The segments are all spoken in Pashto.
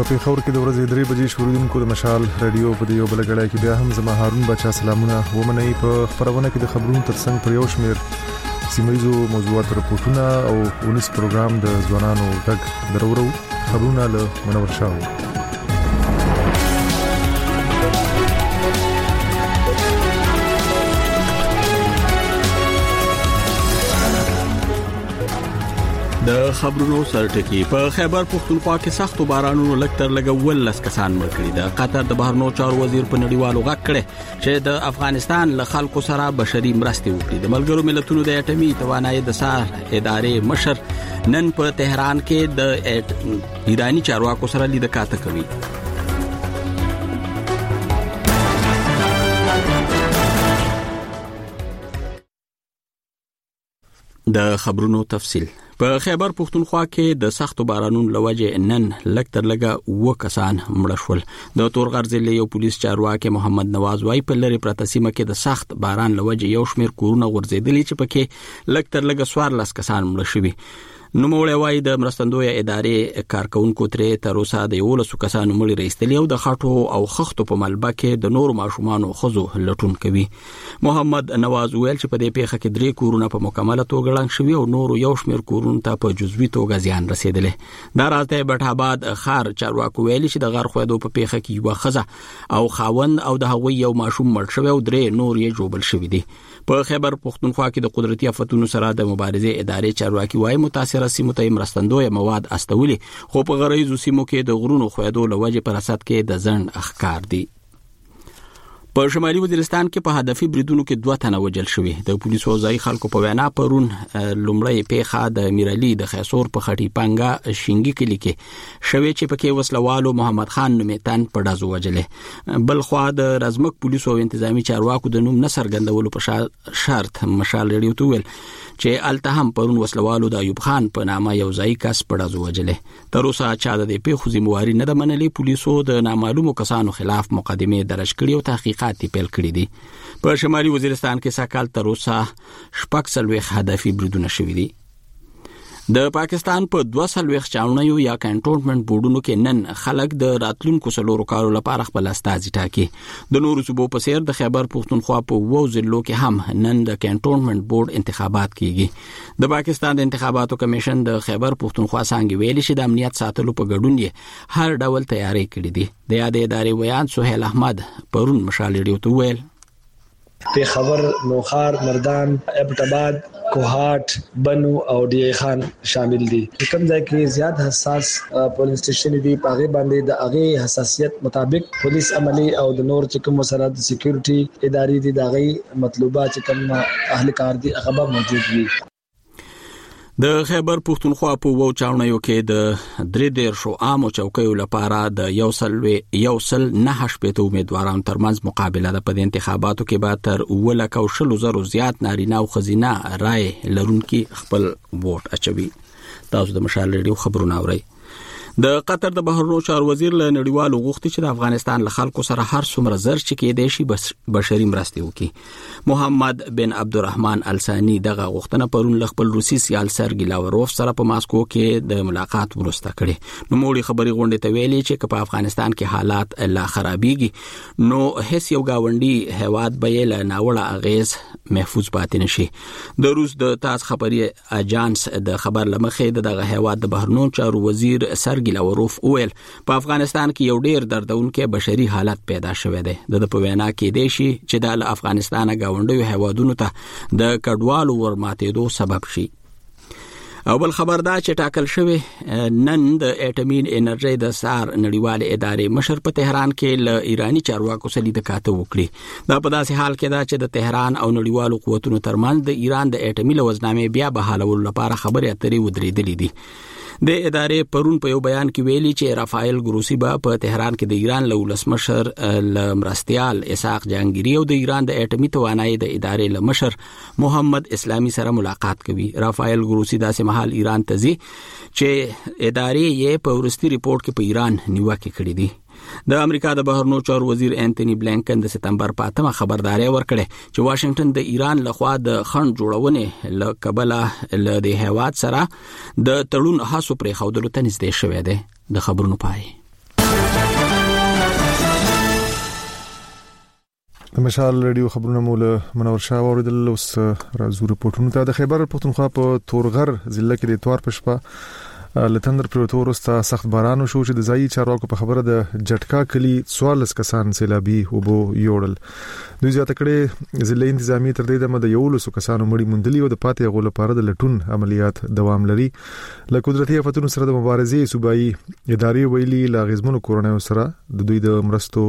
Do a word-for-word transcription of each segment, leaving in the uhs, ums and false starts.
په خبر کې د ورځې درې بجې شروع د مشال رادیو په یو بل غړای کې بیا هم زما هارون بچا سلامونه ومني په خبرونه کې د خبرونو ترڅنګ پر یو شمیر سیمایزو موضوعات راپورټونه او ونیس پروګرام د ځوانانو غږ درورو خبرونه له منور شاو. د خبرونو سرټکی په خیبر پختونخوا کې سختو بارانونو لکتر لګول لس کسان مړ کړي. د قطر د بهرنیو چارو وزیر په نړیوالو غږ کړي چې د افغانستان له خلکو سره بشري مرستې وکړي. د ملګرو ملتونو د اټومي توانایي د سار ادارې مشر نن په تهران کې د ایرانی چارواکو سره لید کاته کوي. د خبرونو تفصیل. په خیبر پختونخوا کې د سختو بارانونو لوجه نن لکتر لګه و کسان مړ شول. د تورغر ضلع یو پولیس چارواکي محمد نواز وايي په لری پرته سیمه کې د سخت باران لوجه یو شمیر کورونه غورځېدلي چې پکې لکتر لګه سوار لاس کسان مړ شوي. نو موړی وايي د مرستندوی ادارې کارکونکو ترې تر اوسه د یو لسو کسانو مړي راستلي او د خاطو او خختو په ملبه کې د نور ماشومانو خزو لټون کوي. محمد نواز ویل چې په دې پیښه کې درې کورونه په مکمله توګه ړنګ شوي او نور یو شمیر کورونه ته په جزوي توګه زیان رسیدلی. دا راته بټ آباد خار چارواکو ویلي چې د غر خویدو په پیښه کې یو خزه او خاوند او د هغوی یو ماشوم مړ شوی او درې نور یې جوړل شوی دي. په خیبر پختونخوا کې د قدرتي آفتونو سره د مبارزې ادارې چارواکي وايي متاثره سیمو ته مرستندوی مواد استولي خو په غریزو سیمو کې د غرونو خویدو لوجه پر اساس کې د ځند اخکار دي. په شمالي وزیرستان کې په هدفي بریدونو کې دوه تنه وژل شوي. د پولیسو ځای خلکو په وینا پرون لومړی پیښه د میرالي د خیسور په خټي پنګا شینګي کلی کې شوی چې پکې وسلوالو محمد خان نومیتان په دازو وژلې. بل خو د رزمک پولیسو او انتظامی چارواکو د نوم نصر ګندولو په شرط مشال ریډیو ته ویل چې التهم پرون وسلوالو د ایوب خان په نامه یو ځای کس په دازو وژلې. تر اوسه چا د دې پیښو ذمہواری نه ده منلې. پولیسو د نامعلومو کسانو خلاف مقدمه درج کړې او تحقیقات پیل کړی دي. په شمالي وزیرستان کې ساکال تر اوسه شپږ سلويخ هدفي بریدونه شوي دي. د پاکستان په دوه سلويخ چاونیو یا کنټونمنت بورډونو کې نن خلک د راتلونکو سلورو کارو لپاره خپل استازي ټاکي. د نورو صوبو په څیر د خیبر پختونخوا په وو ضلعو کې هم نن د کنټونمنت بورډ انتخابات کیږي. د پاکستان د انتخاباتو کمیشن د خیبر پختونخوا څنګه ویلي چې د امنیت ساتلو په ګډون یې هر ډول تیاری کړې دي. د یادې ادارې ویان سهیل احمد پرون مشال ریډیو ته ویل په خبر نوخار مردان ابټ آباد کوهاټ بنو او ډی خان شامل دي. کوم ځای کې زیات حساس پولیس سټیشن دي پاغه باندې د هغه حساسیت مطابق پولیس عملی او د نور چې کوم سره د سکیورټي ادارې دي د هغه مطلوبات چې کوم اهلکار دي هغه موجود وي. د خیبر پختونخوا په وو چاونیو کې د درې دیر شو عامو چوکیو لپاره د یو سل یو سل نه شپته امیدواران ترمنځ مقابله ده. په انتخاباتو کې به تر ولکه او شلو زرو زیات نارینه او ښځینه رای لرونکي خپل ووټ اچوي. تاسو د مشال ریډیو خبرونه اورئ. د قطر د بهرنیو چارو وزیر له نړیوالو غوښتي چې د افغانستان له خلکو سره هر څومره زر چې کېدای شي بشري مرستې وکړي. محمد بن عبدالرحمن الثاني دغه غوښتنه پرون له خپل روسي سیال سرګي لاوروف سره په ماسکو کې د ملاقات وروسته کړې. نو موړي خبري غونډې ته ویلي چې په افغانستان کې حالات لا خرابېږي نو هیڅ یو گاونډي هیواد به له ناوړه اغیز محفوظ پاتې نشي. د روس د تاس خبري اجانس د خبر لمخې دغه هیواد د بهرنیو چارو وزیر سرګي لاوروف اویل په افغانستان کې یو ډیر دردونکې بشري حالت پیدا شوه دی. د په وینا کې دی شي چې د افغانستان غونډیو هیوادونو ته د کډوالو ورماتېدو سبب شي. او بل خبر دا چې ټاکل شوی نن د اټومین انرژي د سار نړیوال ادارې مشر په تهران کې ل ایرانی چارواکو سره د کاته وکړي. دا په داسې حال کې دا چې د تهران او نړیوالو قوتونو ترمنځ د ایران د اټومي لوزنامې بیا بحالولو لپاره خبرې اترې ودرېدلې دي. د ادارې پرون په یو بیان کې ویلي چې رافایل ګروسی با په تهران کې د ایران له ولسمشر لمرستيال اسحاق جهانگیری او د ایران د اټومي توانایي د ادارې لمشر محمد اسلامي سره ملاقات کوي. رافایل ګروسی داسې مهال ایران ته ځي چې ادارې یې په ورستي ریپورت کې په ایران نیوکه کړې دي. د امریکا د بهرنیو چارو وزیر انټونی بلینکن د سپتمبر په اتمه خبرداري ورکړه چې واشنگټن د ایران لخوا د خنډ جوړونې له کبله له د هیواد سره د تړون هڅو پرې خودلو ته نږدې شوې ده. د خبرونو پای د مشال رادیو خبرونه مول منور شاه اوریدل. اوس راځو رپورټونو ته. د خیبر پختونخوا په تورغر ضلع کې د اتوار په شپه لتندر پروتور استا سخت باران شو چې د ځای چارواکو په خبره د جټکا کلی څوارلس کسان سیلابي وبو یوړل. دوی زیاته کړي ضلع انتظامی تر دې دمه د یولسو کسانو مړي موندلي او د پاتې غو لپاره د لټون عملیات دوام لري. له قدرتي آفتونو سره د مبارزې صوبایي ادارې ویلي لا غزمنو کورونو سره د دوی د مرستو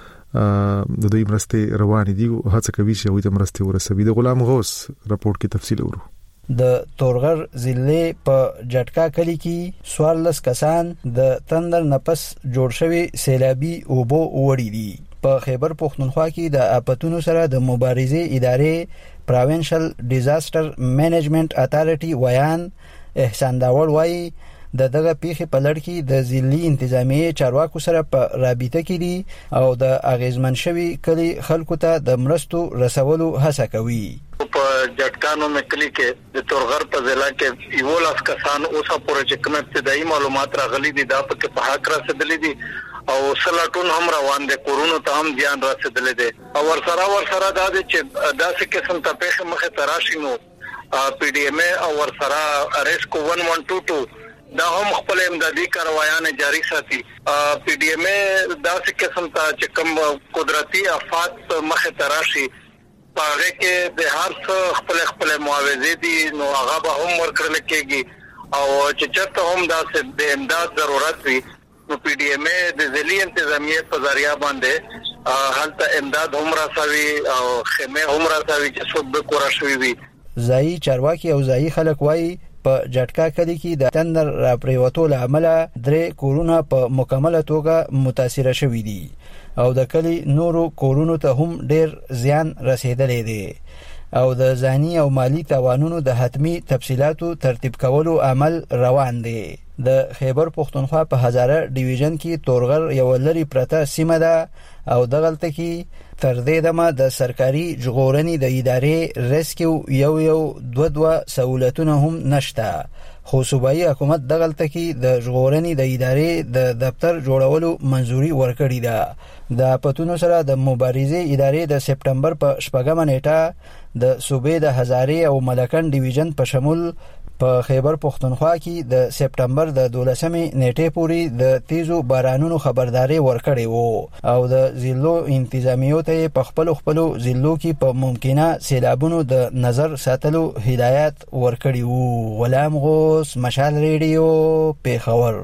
د دوی مرستې روان دي او هڅه کوي چې وي د مرستې ورسوي. د غلام غوث رپورت کې تفصیل ورو. د تورغر ضلع په جټکا کلی کې څوارلس کسان د تندر نفس جوړ شوی سیلابي اوبو وړي دي. په خیبر پختونخوا کې د آفتونو سره د مبارزې ادارې پروینشل ډیزاستر مینجمنت اتارټي ویان احسان داول وایي د دغه پیښې په لړ کې د ضلعي انتظامیې چارواکو سره په رابطه کې دي او د اغیزمن شوي کلی خلکو ته د مرستو رسولو هڅه کوي. په جټکانو مکلی کې د تورغر په ضلع کې یو لاس کسان اوسه پورې چې کوم ابتدایي معلومات راغلي دي دا په په حق رسیدلې دي او سلاټون هم روان دي، کورونو ته هم ځان رسیدلې دي او ورسره ورسره دا چې داسې قسم ته پیښه مخه تراشي نو پی ډی ایم او ورسره ریسکو ون ون ټو ټو دا هم خپل امدادي کاروایان جاری ساتي. پی ډی ایم داسې قسم ته چې کوم قدرتي آفات مخه تراشي پاره کې د هر څه خپل خپل معاوضې دي نو هغه به هم ورکړل کېږي او چې چېرته هم داسې د امداد ضرورت وي نو پی ډی ایم د ضلعي انتظامیې په ذریعہ باندې هلته امداد هم راسوي او خیمه هم راسوي چې څوک به کورا شوي وي. ځایي چارواکي او ځایي خلک وایي په جټکا کلی کې د تندر را پریوتو له امله درې کورونه په مکمله توګه متاثر شوي دي او د کلی نورو کورونو ته هم ډیر زیان رسیدلی دی او د ځاني او مالی تاوانونو د حتمی تفصیلاتو ترتیب کولو عمل روان دی. د خیبر پختونخوا په هزاره ډیویژن کې تورغر یو لري پرته سیمه ده او دغلته کې تر دې دمه د سرکاري ژغورنې د ادارې ریسکیو یو یو دوه دوه سہولتونه هم نشته خو صوبایي حکومت دغلته کې د ژغورنې د ادارې د دفتر جوړولو منځوري ورکړې ده. د پتونو سره د مبارزې ادارې د سپټمبر په شپږمه نیټه د صوبې د هزارې او ملکن ډیویژن په شمول په خیبر پختونخوا کې د سپټمبر د دولسمې نیټې پورې د تیزو بارانونو خبرداري ورکړې وو او د ضلعو انتظامیو ته په خپل خپل ضلعو کې په ممکنه سیلابونو د نظر ساتلو هدایت ورکړي وو. غلام غوث، مشال ریډیو، پیښور.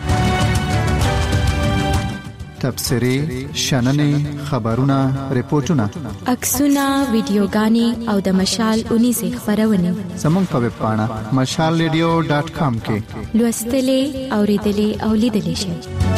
تبصرې، شننې، خبرونه، ریپورتونه، عکسونه، ویډیوګانې او د مشال اونیزه خبرونه زموږ په ویب پاڼه مشال ریډیو ډاټ کام کې لوستلې، اوریدلې او لیدلې شئ.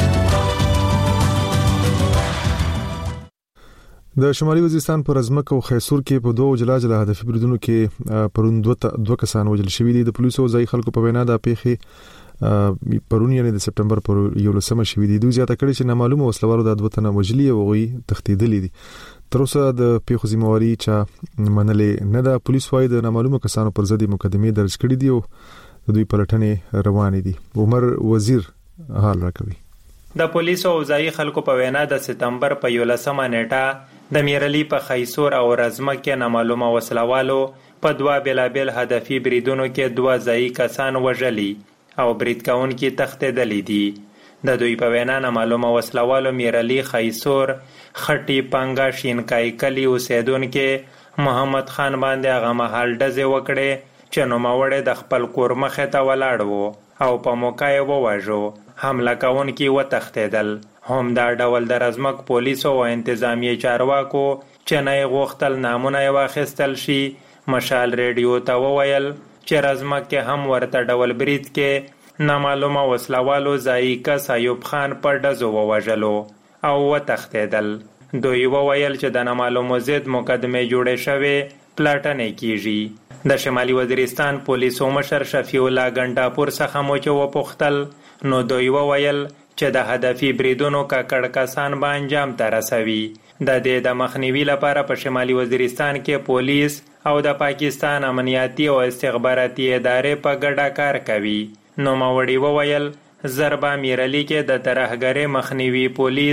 د شمالي وزیرستان په رزمک او خیسور کې په دوه جلا جلا هدفي بریدونو کې پرون دوه دوه کسان وژل شوي دي. د پولیسو ځای خلکو په وینا د پیښې پرون یعنی د سپټمبر پر یولسمه شوي دي. دوی زیاته کړي چې نامعلومه وسلوالو د دوه تنه وژلي او غوي تښتیدلي دي. تر اوسه د پیښو ذمہواری چا منلې نه ده. پولیس وايي د نامعلومه کسانو پر ضد مقدمه درج کړي دي او د دوی پلټنې روانې دي. عمر وزیر حال راکوي. د پولیسو او ځای خلکو په وینا د سپټمبر په یولسمه نیټه د میرلی په خیسور او رزمک کې نامعلومه وسلوالو په دوه بلابل هدفي بریدونو کې دوه ځای کسان وژلي او برید کوونکي تښتېدلي دي. د دوی په وینا نامعلومه وسلوالو میرلی خیسور خټي پنګا شینکای کلی اوسیدونکي محمد خان باندې هغه مهال ډزې وکړې چې نوموړی د خپل کور مخې ته ولاړ و او په موقع یې وواژو. حمله کوونکي وتښتېدل. هم دا ډول د رزمک پولیسو او انتظامیې چارواکو چې نه یې غوښتل نامونه یې واخیستل شي مشال ریډیو ته وویل چې رزمک کې هم ورته ډول برید کې نامعلومه وسلوالو ځایي کس ایوب خان په ډزو ووژلو او وتښتېدل. دوی وویل چې د نامعلومو ضد مقدمې جوړې شوې پلټنې کیږي. د شمالي وزیرستان پولیسو مشر شفیع الله ګنډاپور څخه مو چې وپوښتل نو دوی وویل چې د هدفي بریدونو ککړ کسان به انجام ته رسوي. د دې د مخنیوي لپاره په شمالي وزیرستان کې پولیس او د پاکستان امنیتي او استخباراتي ادارې په ګډه کار کوي. نوموړي وویل زربا میرلی کې د ترهګرۍ مخنیوي پولیس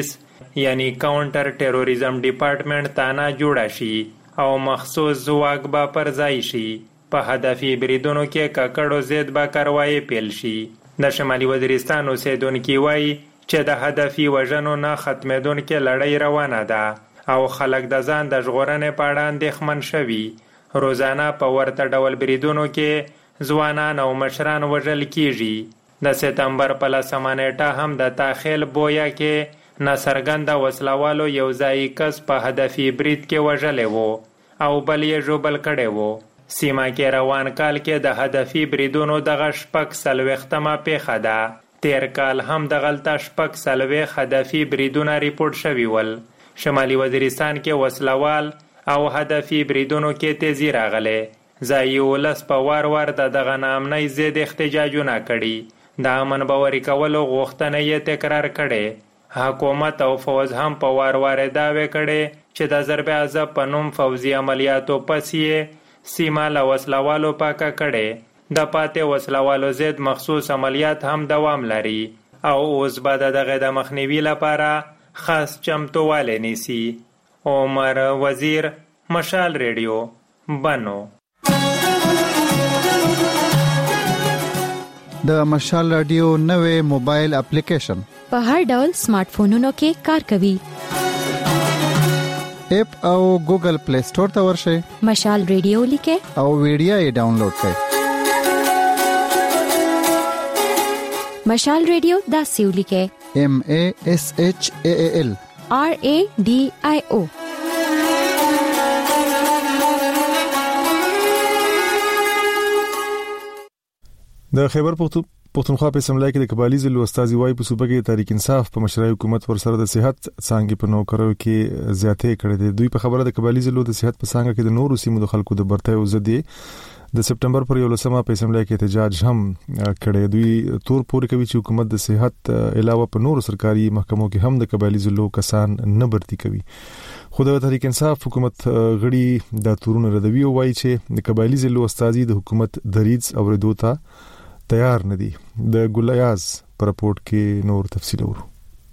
یعنی کاونټر ټیرریزم ډپارټمنټ تانا جوړه شي او مخصوص ځواک به پر ځای شي. په هدفي بریدونو کې ککړو ضد به کاروایی پیل شي. د شمالي وزیرستان اوسیدونکي وایي چې د هدفي وژنو نه ختمېدونکې لړۍ روانه ده او خلک د ځان د ژغورنې په اړه اندېښمن شوي. روزانه په ورته ډول بریدونو کې ځوانان او مشران وژل کیږي. د سپتمبر په لسمه نیټه هم د تاخیل بویا کې ناڅرګنده وسلوالو یو ځایي کس په هدفي برید کې وژلی و او بل یې ژوبل کړی و. سیمه کې روان کال کې د هدفي بریدونو دغه شپږ څلوېښتمه پیښه ده. تیر کال هم دغلته شپږ څلوېښت هدفي بریدونه ریپورټ شوي ول. شمالي وزیرستان کې وسلوال او هدفي بریدونو کې تیزی راغلی. ځایي ولس په وار وار د دغه ناامنۍ ضد احتجاجونه کړي. د امن باوري کولو غوښتنه یې تکرار کړې. حکومت او فوج هم په وار وار دعوې کړې چې د ضرب عضب په نوم فوزي عملیاتو پس یې سیمه له وسلوالو پاکه کړې. د پاتې وسلوالو ضد مخصوص عملیات هم دوام لري او اوس به د دغه د مخنیوي لپاره خاص چمتووالی نیسي. عمر وزیر، مشال ریډیو، بنو. د مشال رادیو نوې موبایل اپلیکیشن په هر ډول سمارټ فونونو کې کار کوي. اپ او ګوګل پلی سٹور ته ورشئ. مشال ریډیو لیکه او ویډیو یې ډاونلوډ کړئ. مشال ریډیو دا سیو لیکه M A S H A A L R A D I O. د خیبر پختونخوا په سملای کې د قبایلی ضلع استاذي وای په صوبه کې تحریک انصاف په مشرۍ حکومت ور سره د صحت څنګه په نوکرو کې زیاتې کړې دي. دوی په خبره د قبایلی ضلع د صحت په څنګه کې د نورو سیمو د خلکو د برتۍ او زدي د سپتمبر پر یولسمه په سملای کې احتجاج هم کړي. دوی تور پورې کوي چې حکومت د صحت علاوه په نورو سرکاري محکمو کې هم د قبایلی ضلع کسان نه برتي کوي. خو د تحریک انصاف حکومت غړي د تورونه ردوي او وایي چې د قبایلی ضلع استاذي د حکومت دریځ او ردوتا تیار ندي. د ګلیاز پر رپورت کې نور تفصیل ورو.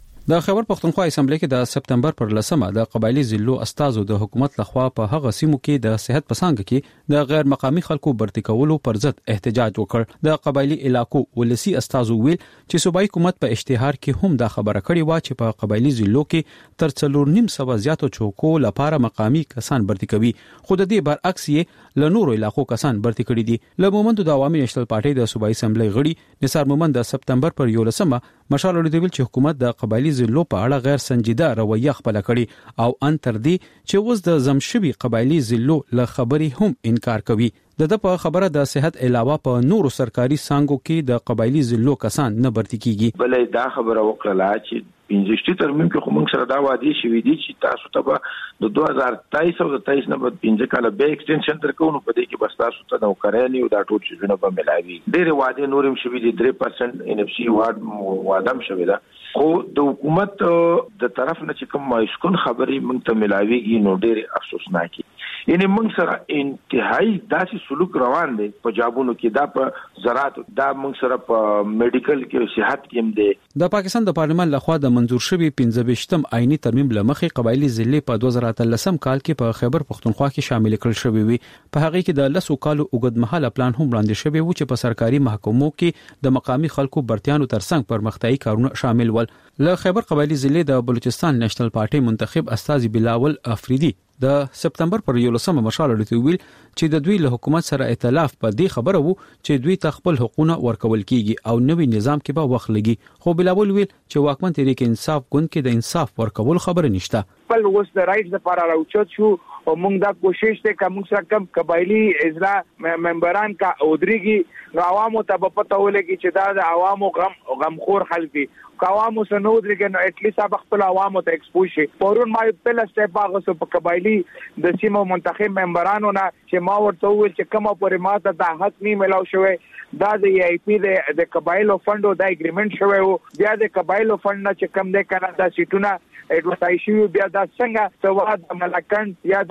د خیبر پختونخوا اسمبلی کې د سپتمبر پر لسمه د قبایلی ضلعو استازو د حکومت لخوا په هغه سیمو کې د صحت پسانګ کې د غیر مقامی خلکو برتي کولو پر ضد احتجاج وکړ. د قبایلی علاقو ولسی استازو ویل چې صوبایي حکومت په اشتهار کې هم دا خبره کړې و چې په قبایلی ضلعو کې تر څلور نیم سو زیاتو چوکو لپاره مقامی کسان برتي کوي. خو د دې برعکس یې له نورو علاقو کسان برتي کړي دي. له مومند د عوامي نېشنل پارټي د صوبایي اسمبلی غړي نثار مومند د سپتمبر پر یولسمه مشال وړاندې چې حکومت د قبایلی ضلعو په اړه غیر سنجیده رویه خپل کړي او ان تر دې چې اوس د زمشبي قبایلی ضلعو له خبرې هم انکار کوي. د د په خبره د صحت علاوه په نورو سرکاري څنګهو کې د قبایلی ضلعو کسان نه برتي کیږي. بلې دا خبره وکړه چې پنځشتي ترمیم کې خو موږ سره دا وادي شوې دي چې تاسو ته به د دوه هزار تېئس او تېئس نه بعد پنځه کاله به ایکستنشن درکو نو په دې کې بس تاسو ته نو کړی نه دا ټول شیونه به ملایوي. ډېر وعده نورم شوې دي درې پرسنټ ان اف سي وارد وادم شوې ده. خو د حکومت د طرف نه چې کوم مایسکون خبري موږ ته ملایوي نو ډېر افسوسناکي. یعنی موږ سره انتهایی داسې سلوک روان دي په جابونو کې دا په زراعت دا موږ سره په میډیکل کې صحت کې هم دي. د پاکستان د پارلمان لخوا د منظور شوی پنځه ویشتم آئینی ترمیم لمخې قبایلی ضلع په دوه زره اتلسم کال کې په خیبر پختونخوا کې شامل کړل شوی وي. په هغه کې د لسو کالو اوږدمهاله پلان هم وړاندې شوی و چې په سرکاري محکمو کې د مقامی خلکو برتیانو ترڅنګ پرمختیاي کارونه شامل ول. له خیبر قبایلی ضلع د بلوچستان نېشنل پارټي منتخب استاذ بلاول افریدي د سپتمبر پر یولسمه مشال وړاندې ویل چې د دوی له حکومت سره ائتلاف په دې خبره وو چې دوی ته خپل حقوقونه ورکول کیږي او نوې نظام کې به وخت لګي. خو بلاول ویل چې واکمن تحریک انصاف ګوند کې د انصاف ورکول خبره نشته. خپل اوس د رائټس لپاره راوچت شو او موږ دا کوشش ته کوم سره کم قبایلی اجرا ممبران کا اودريږي نو عوامو ته په پته ولګي چې دا د عوامو غم غمخور خلک دي. عوامو سره درګنو اټ لیست اب خپل عوامو ته ایکسپوز شي. پرون ما په لسته باغ سو په قبایلی د سیمو منتخب ممبرانو نه چې ما ورته ویل چې کومه پورې ماته د حق نه ملاو شوی دا د ای پی د قبایلو فندو د اګریمنت شوی وو. بیا د قبایلو فند نه چې کم د کاناډا سیټونه اډورټایز شي بیا دا څنګه سواد ملکن یا د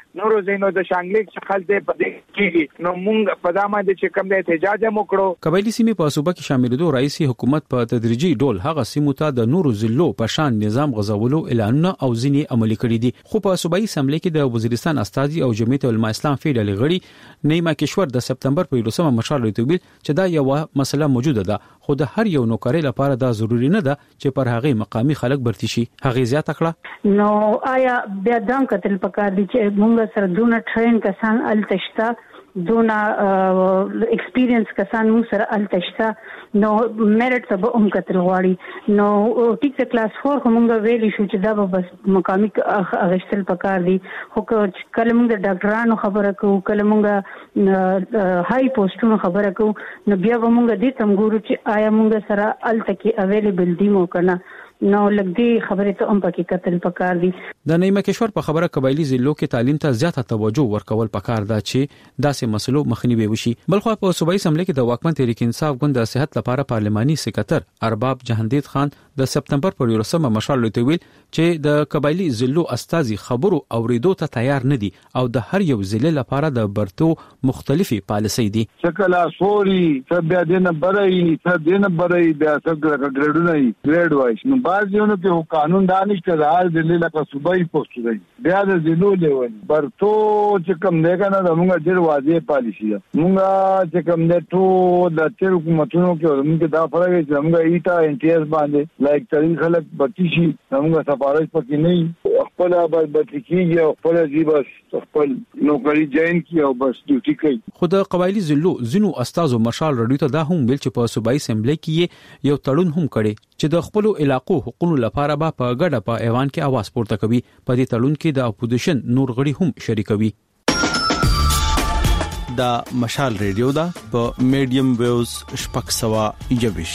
نورو زینو د شانګلیک څخه د پدې کیږي نو موږ په دامه د چې کوم د احتجاج هم وکړو. قبایلی سیمې په صوبه کې شاملېدو رئیس حکومت په تدریجي ډول هغه سیمو ته د نورو ضلعو په شان نظام غزولو اعلانونه او ځینې عملي کړي دي. خو په صوبایي اسمبلی کې د وزیرستان استازي او جمعیت علماء اسلام فیډرال غړي نیما کشور د سپتمبر په یولسمه مشال ریتوبیل چې دا یو مسله موجوده ده خو د هر یو نوکری لپاره دا ضروری نه ده چې پر هغه مقامی خلک برتی شي. هغه زیاته کړه نو آیا بیا دام کتل پکار دي چې موږ سره دونه ټرین کسان التشتا دونه ایکسپیرینس کسان موږ سره التشتا نو میرټ ته هم کتل غواړي نو ټیک ته کلاس فور کومه ویلی شو چې دا به بس مقامی اغشتل پکار دي. خو کله موږ د ډاکټرانو خبره کوو کله موږ هاي پوسټونو خبره کوو نو بیا به موږ دې تم ګورو چې آیا موږ سره التکی اویلیبل دي مو کنه نو لګدي خبره ته هم پکې کتل پکار دي. د نیمه کشور په خبره قبایلی ضلعو کې تعلیم ته زیاته توجه ورکول پکار ده چې داسې مسلو مخنیوي وشي. بلخو په صوبایي اسمبلی کې د واکمن تحریک انصاف ګوند د صحت لپاره پارلماني سکرټر ارباب جهاندید خان د سپتمبر پر یولسمه مشال لوتویل چې د قبایلی ضلعو استازي خبرو اوریدو ته تیار نه دي او د هر یو ضلع لپاره د برتو مختلفي پالیسي دي. شکل اسوري سبیا دینه برای سبیا برای بیا څنګه ګریډونه ګریډ وایي نو بعضیونو کې قانون دانشته د هر ضلع لپاره صوبایي پوسټ دی بیا د ضلعو لیول برتو چې کوم دی کنه د موږ ډیر واضح پالیسي ده. موږ چې کوم د ټول د تیر حکومتونو کې موږ دا فرق چې موږ ایټا انټیاس باندې لایک ترین خلک بچی شي موږ سفارش پکې نه خپل آباد بچی کیږي او خپل ځي بس خپل نوکری جاین کی او بس ډیوټي کوي. خو د قبایلی ضلعو زینو استادو مشال رډیو ته دا هم ویل چې په صوبایي اسمبلی کې یو تړون هم کړي چې د خپل علاقو حقوقو لپاره به په ګډه په ایوان کې आवाज پورته کوي. په دې تړون کې د اپوزیشن نور غړي هم شریکوي. دا مشال ریډیو دا په میډیم ویوز شپږ سوه یوویش.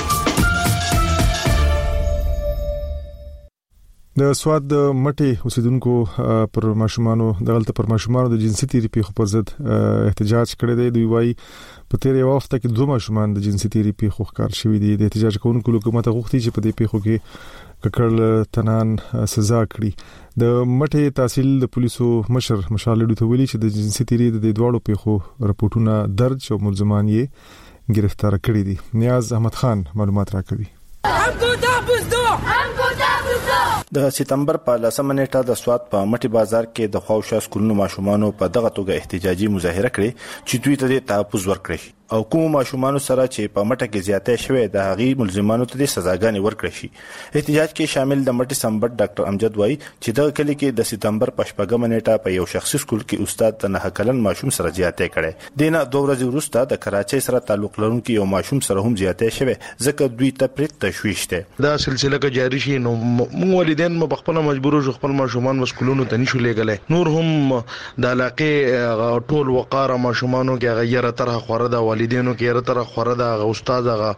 د سواد د مټي اوسیدونکو پر ماشومانو د غلطه پر ماشومانو د جنسي تیری په خبر ضد احتجاج کړی دی. دوی وايي په تیر یو وخت کې دوه ماشومان د جنسي تیری په خو ښکار شوی دي. د احتجاج کوونکو حکومت غوښتي چې په دې پیښو کې ککړ تنان سزا کړي. د مټي تحصیل د پولیسو مشر مشال لډو ویلي چې د جنسي تیری د دوړو پیښو رپورټونه درج او ملزمان یې گرفتار کړي دي. نیاز احمد خان معلومات راکوي. د سپتمبر په لسمه نیټه د سواد په مټي بازار کې د خواوشا سکولونو ماشومانو په دغه توګه احتجاجي مظاهره کړې چې دوی ته د تحفظ ورکړي او کوم ماشومانو سره چې په مټه کې زیاتې شوې د هغې ملزمانو ته د سزاګانې ورکړي شي. احتجاج کې شامل د مټي سمبټ ډاکټر امجد وای چې دغه کلی کې د سپتمبر په شپږمه نیټه په یو شخصي سکول کې استاد د نه کلن ماشوم سره زیاتې کړي. دینه دوه ورځې وروسته د کراچۍ سره تعلق لرونکي یو ماشوم سره هم زیاتې شوې ځکه دوی ته پرې تشویش ده. دا سلسله کې جاری شي نو موږ والدین مو خپل مجبور شو خپل ماشومان مسکولونو ته نشو لګلای. نور هم د علاقې ټول وقاره ماشومانو کې غیره طرح خوره د والدینو کې غیره طرح خوره د استاد هغه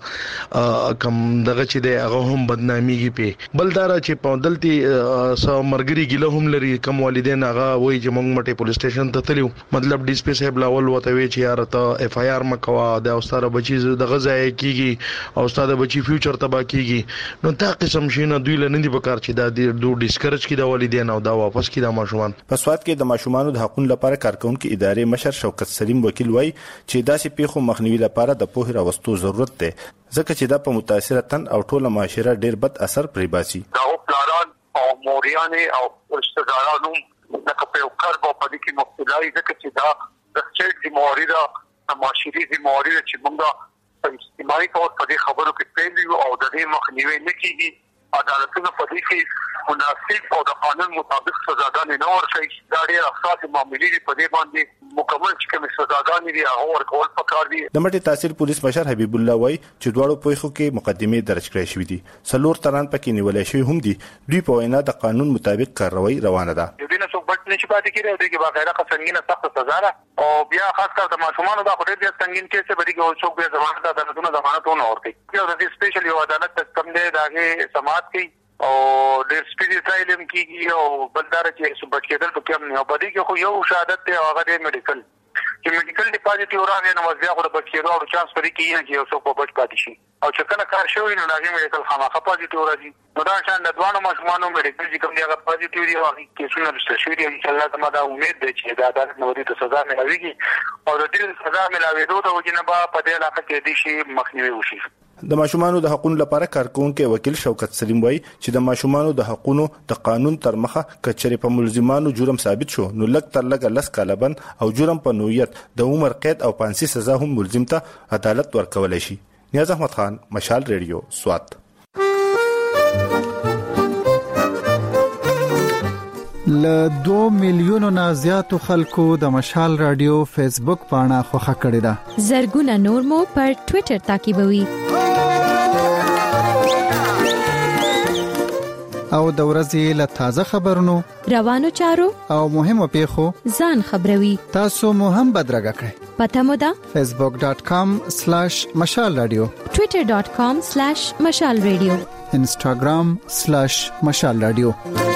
کم دغه چې د هغه هم بدناميږي په بلدار چې په دلتي سو مرګري ګله هم لري کم والدین هغه وایي چې موږ مټي پولیس سټیشن ته تلو مطلب ډي سي صاحب لاول وته وی چې یار ته اف آی آر مکوا د استاد بچي د غزای کیږي او استاد بچي فیوچر تبا کیږي نو تا قسم شینه دوی لنډي بکار چې دا دوه ډیسکرج کی د والدین او دا واپس کی د ماشومان. په سواد کې د ماشومانو د حقوقو لپاره کارکونکو ادارې مشر شوکت سلیم وکیل وای چې داسې پیښو مخنیوي لپاره د پوهه راوستو ضرورت ده ځکه چې دا په متاثره تن او ټوله معاشره ډیر بد اثر پرې باسي. دا او پلان او موريان او رشتہدارانو د په کار په دې کې مختلفي ځکه چې دا د سټیټ دی موريدا معاشري دی موريدا چې موږ په اجتماعي تور په دې خبرو کې پیل او د دې مخنیوي نه کیږي. عدالتونو په دې کې مناسب او د قانون مطابق سزاګانې نه ورکړي. دا ډېر افسوس معاملې دي په دې باندې مکمل چې کوم سزاګانې دي هغه ورکول پکار دي. د مټي تحصیل پولیس مشر حبیب الله وای چې دواړو پیښو کې مقدمه درج کړې شوې دي. څلور تران پکې نیولې شوی هم دي. دوی په وینا د قانون مطابق کاروایی روانه ده. د دې نه څوک بچ نشي پاتې کېږي او دغه باغیره قسنګینه سخت سزا ده او بیا خاص کر د ماشومانو د خوري د څنګهین کې څه بری کې څوک به ضمانت د عدالتونو ضمانتونه ورکړي. یو د سپیشل یو عدالت کم دی دغه سماعت کوي او د سپیډ ټرایل کیږي او بلدار چې بچ کېدل په کوم نه پدې کې خو یو شهادت ته هغه د میډیکل چې میډیکل ډیپوزټ راغی نو بیا خو د بچیرو او چانس پرې کیږي چې اوسه په بچ پاتې شي او چې کله کار شوی نو لازم میډیکل خامخا پوزټیو راځي. نو دا شان د دوانو ماشومانو میډیکل چې کوم دی هغه پوزټیو دی او کیسونه رسټ شوی دی. ان شاء الله زما دا امید ده چې دا عدالت نو دې ته سزا ملويږي او د دې سزا ملاوېدو ته وجنه به په دې علاقه کې دي شي مخنیوي وشي. د ماشومانو د حقوقو لپاره کارکونکو وکیل شوکت سلیم وایي چې د ماشومانو د حقوقو د قانون تر مخه کچري په ملزمانو جرم ثابت شو نو لک تر لګ لس کاله بند او جرم په نوعیت د عمر قید او پانسي سزا هم ملزم ته عدالت ورکولای شي. نیاز احمد خان، مشال ریډیو، سوات. ل دوه میلیونو نه زیاتو خلکو د مشال رادیو فیسبوک پاڼه خوښه کړې ده. زرګونه نور مو پر ټوئیټر تعقیبوي. او د ورځې له تازه خبرونو، روانو چارو او مهمو پیښو ځان خبروي. تاسو مو هم بدرګه کړئ. پته مو ده facebook dot com slash mashal radio، twitter dot com slash mashal radio، instagram slash mashal radio.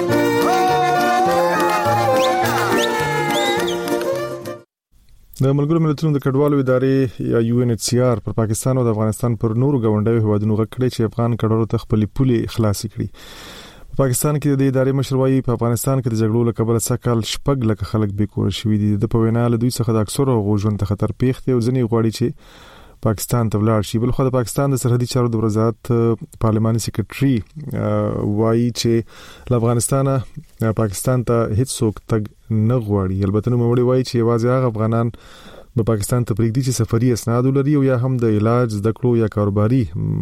د ملګرو ملتونو د کډوالو ادارې یا یو ان ایچ سی آر پر پاکستان او د افغانستان پر نورو غونډیو هوادونو غکړي چې افغان کډوالو ته خپل پولې خلاصي کړي. په پاکستان کې د ادارې مشروعي په افغانستان کې د جګړو له کبله سکهال شپږ لک خلک به کور شوي دي. د په وینا له دوی څخه د اکثرو غوښون ته خطر پیښ دی او ځنې غواړي چې پاکستان ته ولاړ شي. بل خو د پاکستان د سرحدي چارو د وزارت پارلماني سیکریټري وایي چې له افغانستان پاکستان ته هیڅ څوک تګ نه غواړي. البته نو مړي وایي چې یوازې هغه افغانان په پاکستان ته پریږدي چې سفري اسناد لري او یا هم د علاج د کړو یا کاروباري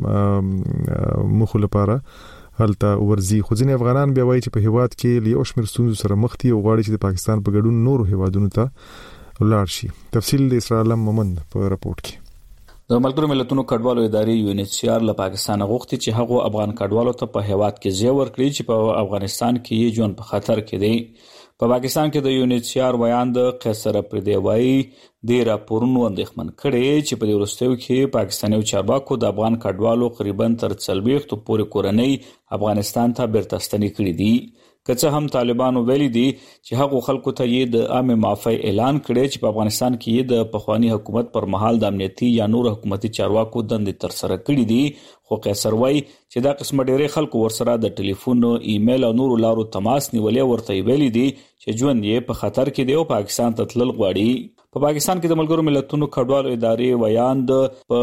مخ لپاره هلته ورزي. خو ځینې افغانان بیا وایي چې په هیواد کې له اوشمیر ستونزو سره مخ دي او غواړي چې د پاکستان په ګډون نورو هیوادونو ته ولاړ شي. تفصیل د اسرائیل مومند په راپورټ کې. د ملګرو ملتونو کډوالو ادارې یو ان ایچ سی آر له پاکستان غوښتي چې هغه افغان کډوالو ته په هیواد کې ځای ورکړي چې په افغانستان کې یې ژوند په خطر کې دی. په پاکستان کې د یو ان ایچ سی آر ویاند قیصر پردی وایي د راپورونو اندېښمن کړي چې په دې وروستیو کې پاکستاني چارواکو د افغان کډوالو تقریبا تر څلوېښت پورې کورنۍ افغانستان ته بیرته ستنې کړې دي. که څه هم طالبانو ویلي دي چې هغه خلکو ته یې د عامه معافی اعلان کړي چې په افغانستان کې یې د پخوانی حکومت پر مهال د امنیتي یا نور حکومتي چارواکو دندې تر سره کړې دي. خو قیصر وایي چې دا قسم ډېرې خلکو ورسره د ټلیفون، ایمیل او نور لارو تماس نیولې ورته ویلي دي چې ژوند یې په خطر کې دی او پاکستان ته تلل غواړي. په پاکستان کې د ملګرو ملتونو کډوالو ادارې ویاند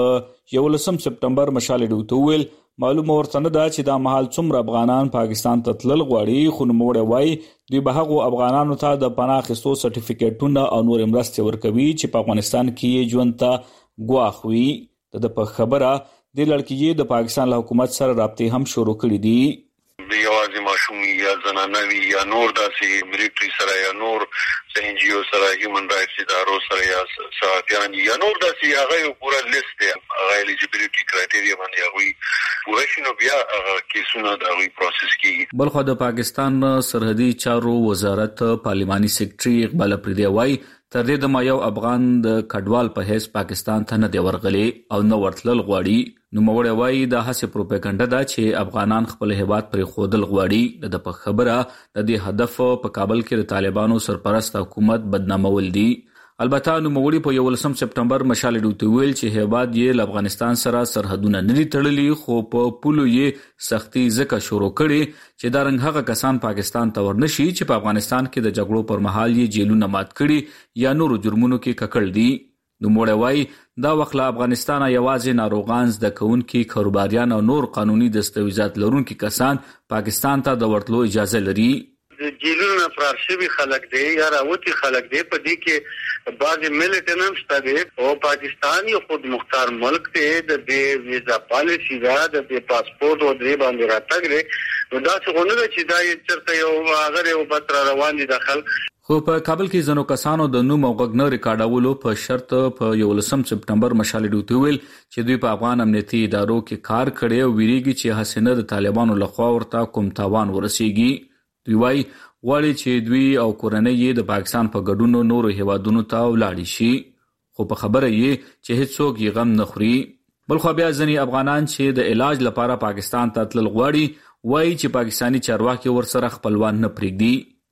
په یولسم سپټمبر مشال ډیوټو ویل معلومه ورته نه ده چې دا مهال څومره افغانان پاکستان ته تلل غواړي. خو نوموړی وایي دوی به هغو افغانانو ته د پناه اخیستو سرټیفیکیټونه او نور مرستې ورکوي چې په افغانستان کې ژوند ته ګواښ وي. د په خبره د لړکیې د پاکستان له حکومت سره رابطې هم شروع کړې دي. یوازې ماشوم یا زنانه وي یا نور داسې ملټري سره یا نور ان جی او سره هیومن رائټس ادارو سره یا صحافیان یا نور داسې هغه یو پوره لیست دی هغه الیجیبিলিټي کرایټیریا باندې هغه پوره شنو بیا هغه کیسونه د هغه پروسس کیږي. بلخو د پاکستان سرحدي چارو وزارت پارلماني سیکریټري اقبال پردی وایي تر دې د ما یو افغان د کډوال په هیڅ پاکستان ته نه دی ورغلی او نه ورتلل غواړي. نو موړی وایي دا هڅه پروپاګاندا ده چې افغانان خپل هیواد پر خودل غواړي. د په خبره د دې هدف په کابل کې د طالبانو سرپرست حکومت بدنامول دي. البته نو موړی په یولسم سپټمبر مشال ډیوټو ویل چې هیواد یې له افغانستان سره سرحدونه نه تړلي خو په پولو یې سختي ځکه شروع کړي چې دا رنګ هغه کسان پاکستان ته ورنشي چې په افغانستان کې د جګړو پر مهال یې جیلونه مات کړي یا نورو جرمونو کې ککړ دي. نو موړی وایي دا وخت له افغانستان یوازې ناروغان زده کوونکي، کاروباریان او نور قانوني دستاویزات لرونکي کسان پاکستان ته د ورتلو اجازه لري. جیلونه فرار شوي خلک دی یا راوتی خلک دی په دې کې بعضې ملیټنټ شته دی او پاکستان یو خود مختار ملک دی د دې ویزا پالیسي ده د دې پاسپورت او دې باندې راتګ دی. نو داسې خو نه ده چې دا یې چېرته یو هغه یو بد را روان دي د خلک. خو په کابل کې ځینو کسانو د نوم او غږ نه ریکارډولو په شرط په یولسم سپټمبر مشال ډیوټو ویل چې دوی په افغان امنیتي ادارو کې کار کړي او ویریږي چې حسینه د طالبانو لخوا ورته کوم تاوان ورسیږي. دوی وایي غواړي چې دوی او کورنۍ یې د پاکستان په ګډون نورو هیوادونو ته ولاړ شي. خو په خبره یې چې هیڅوک یې غم نه خوري. بل خو بیا ځینې افغانان چې د علاج لپاره پاکستان ته تلل غواړي وایي چې پاکستاني چارواکي ورسره خپلوان نه پرېږدي.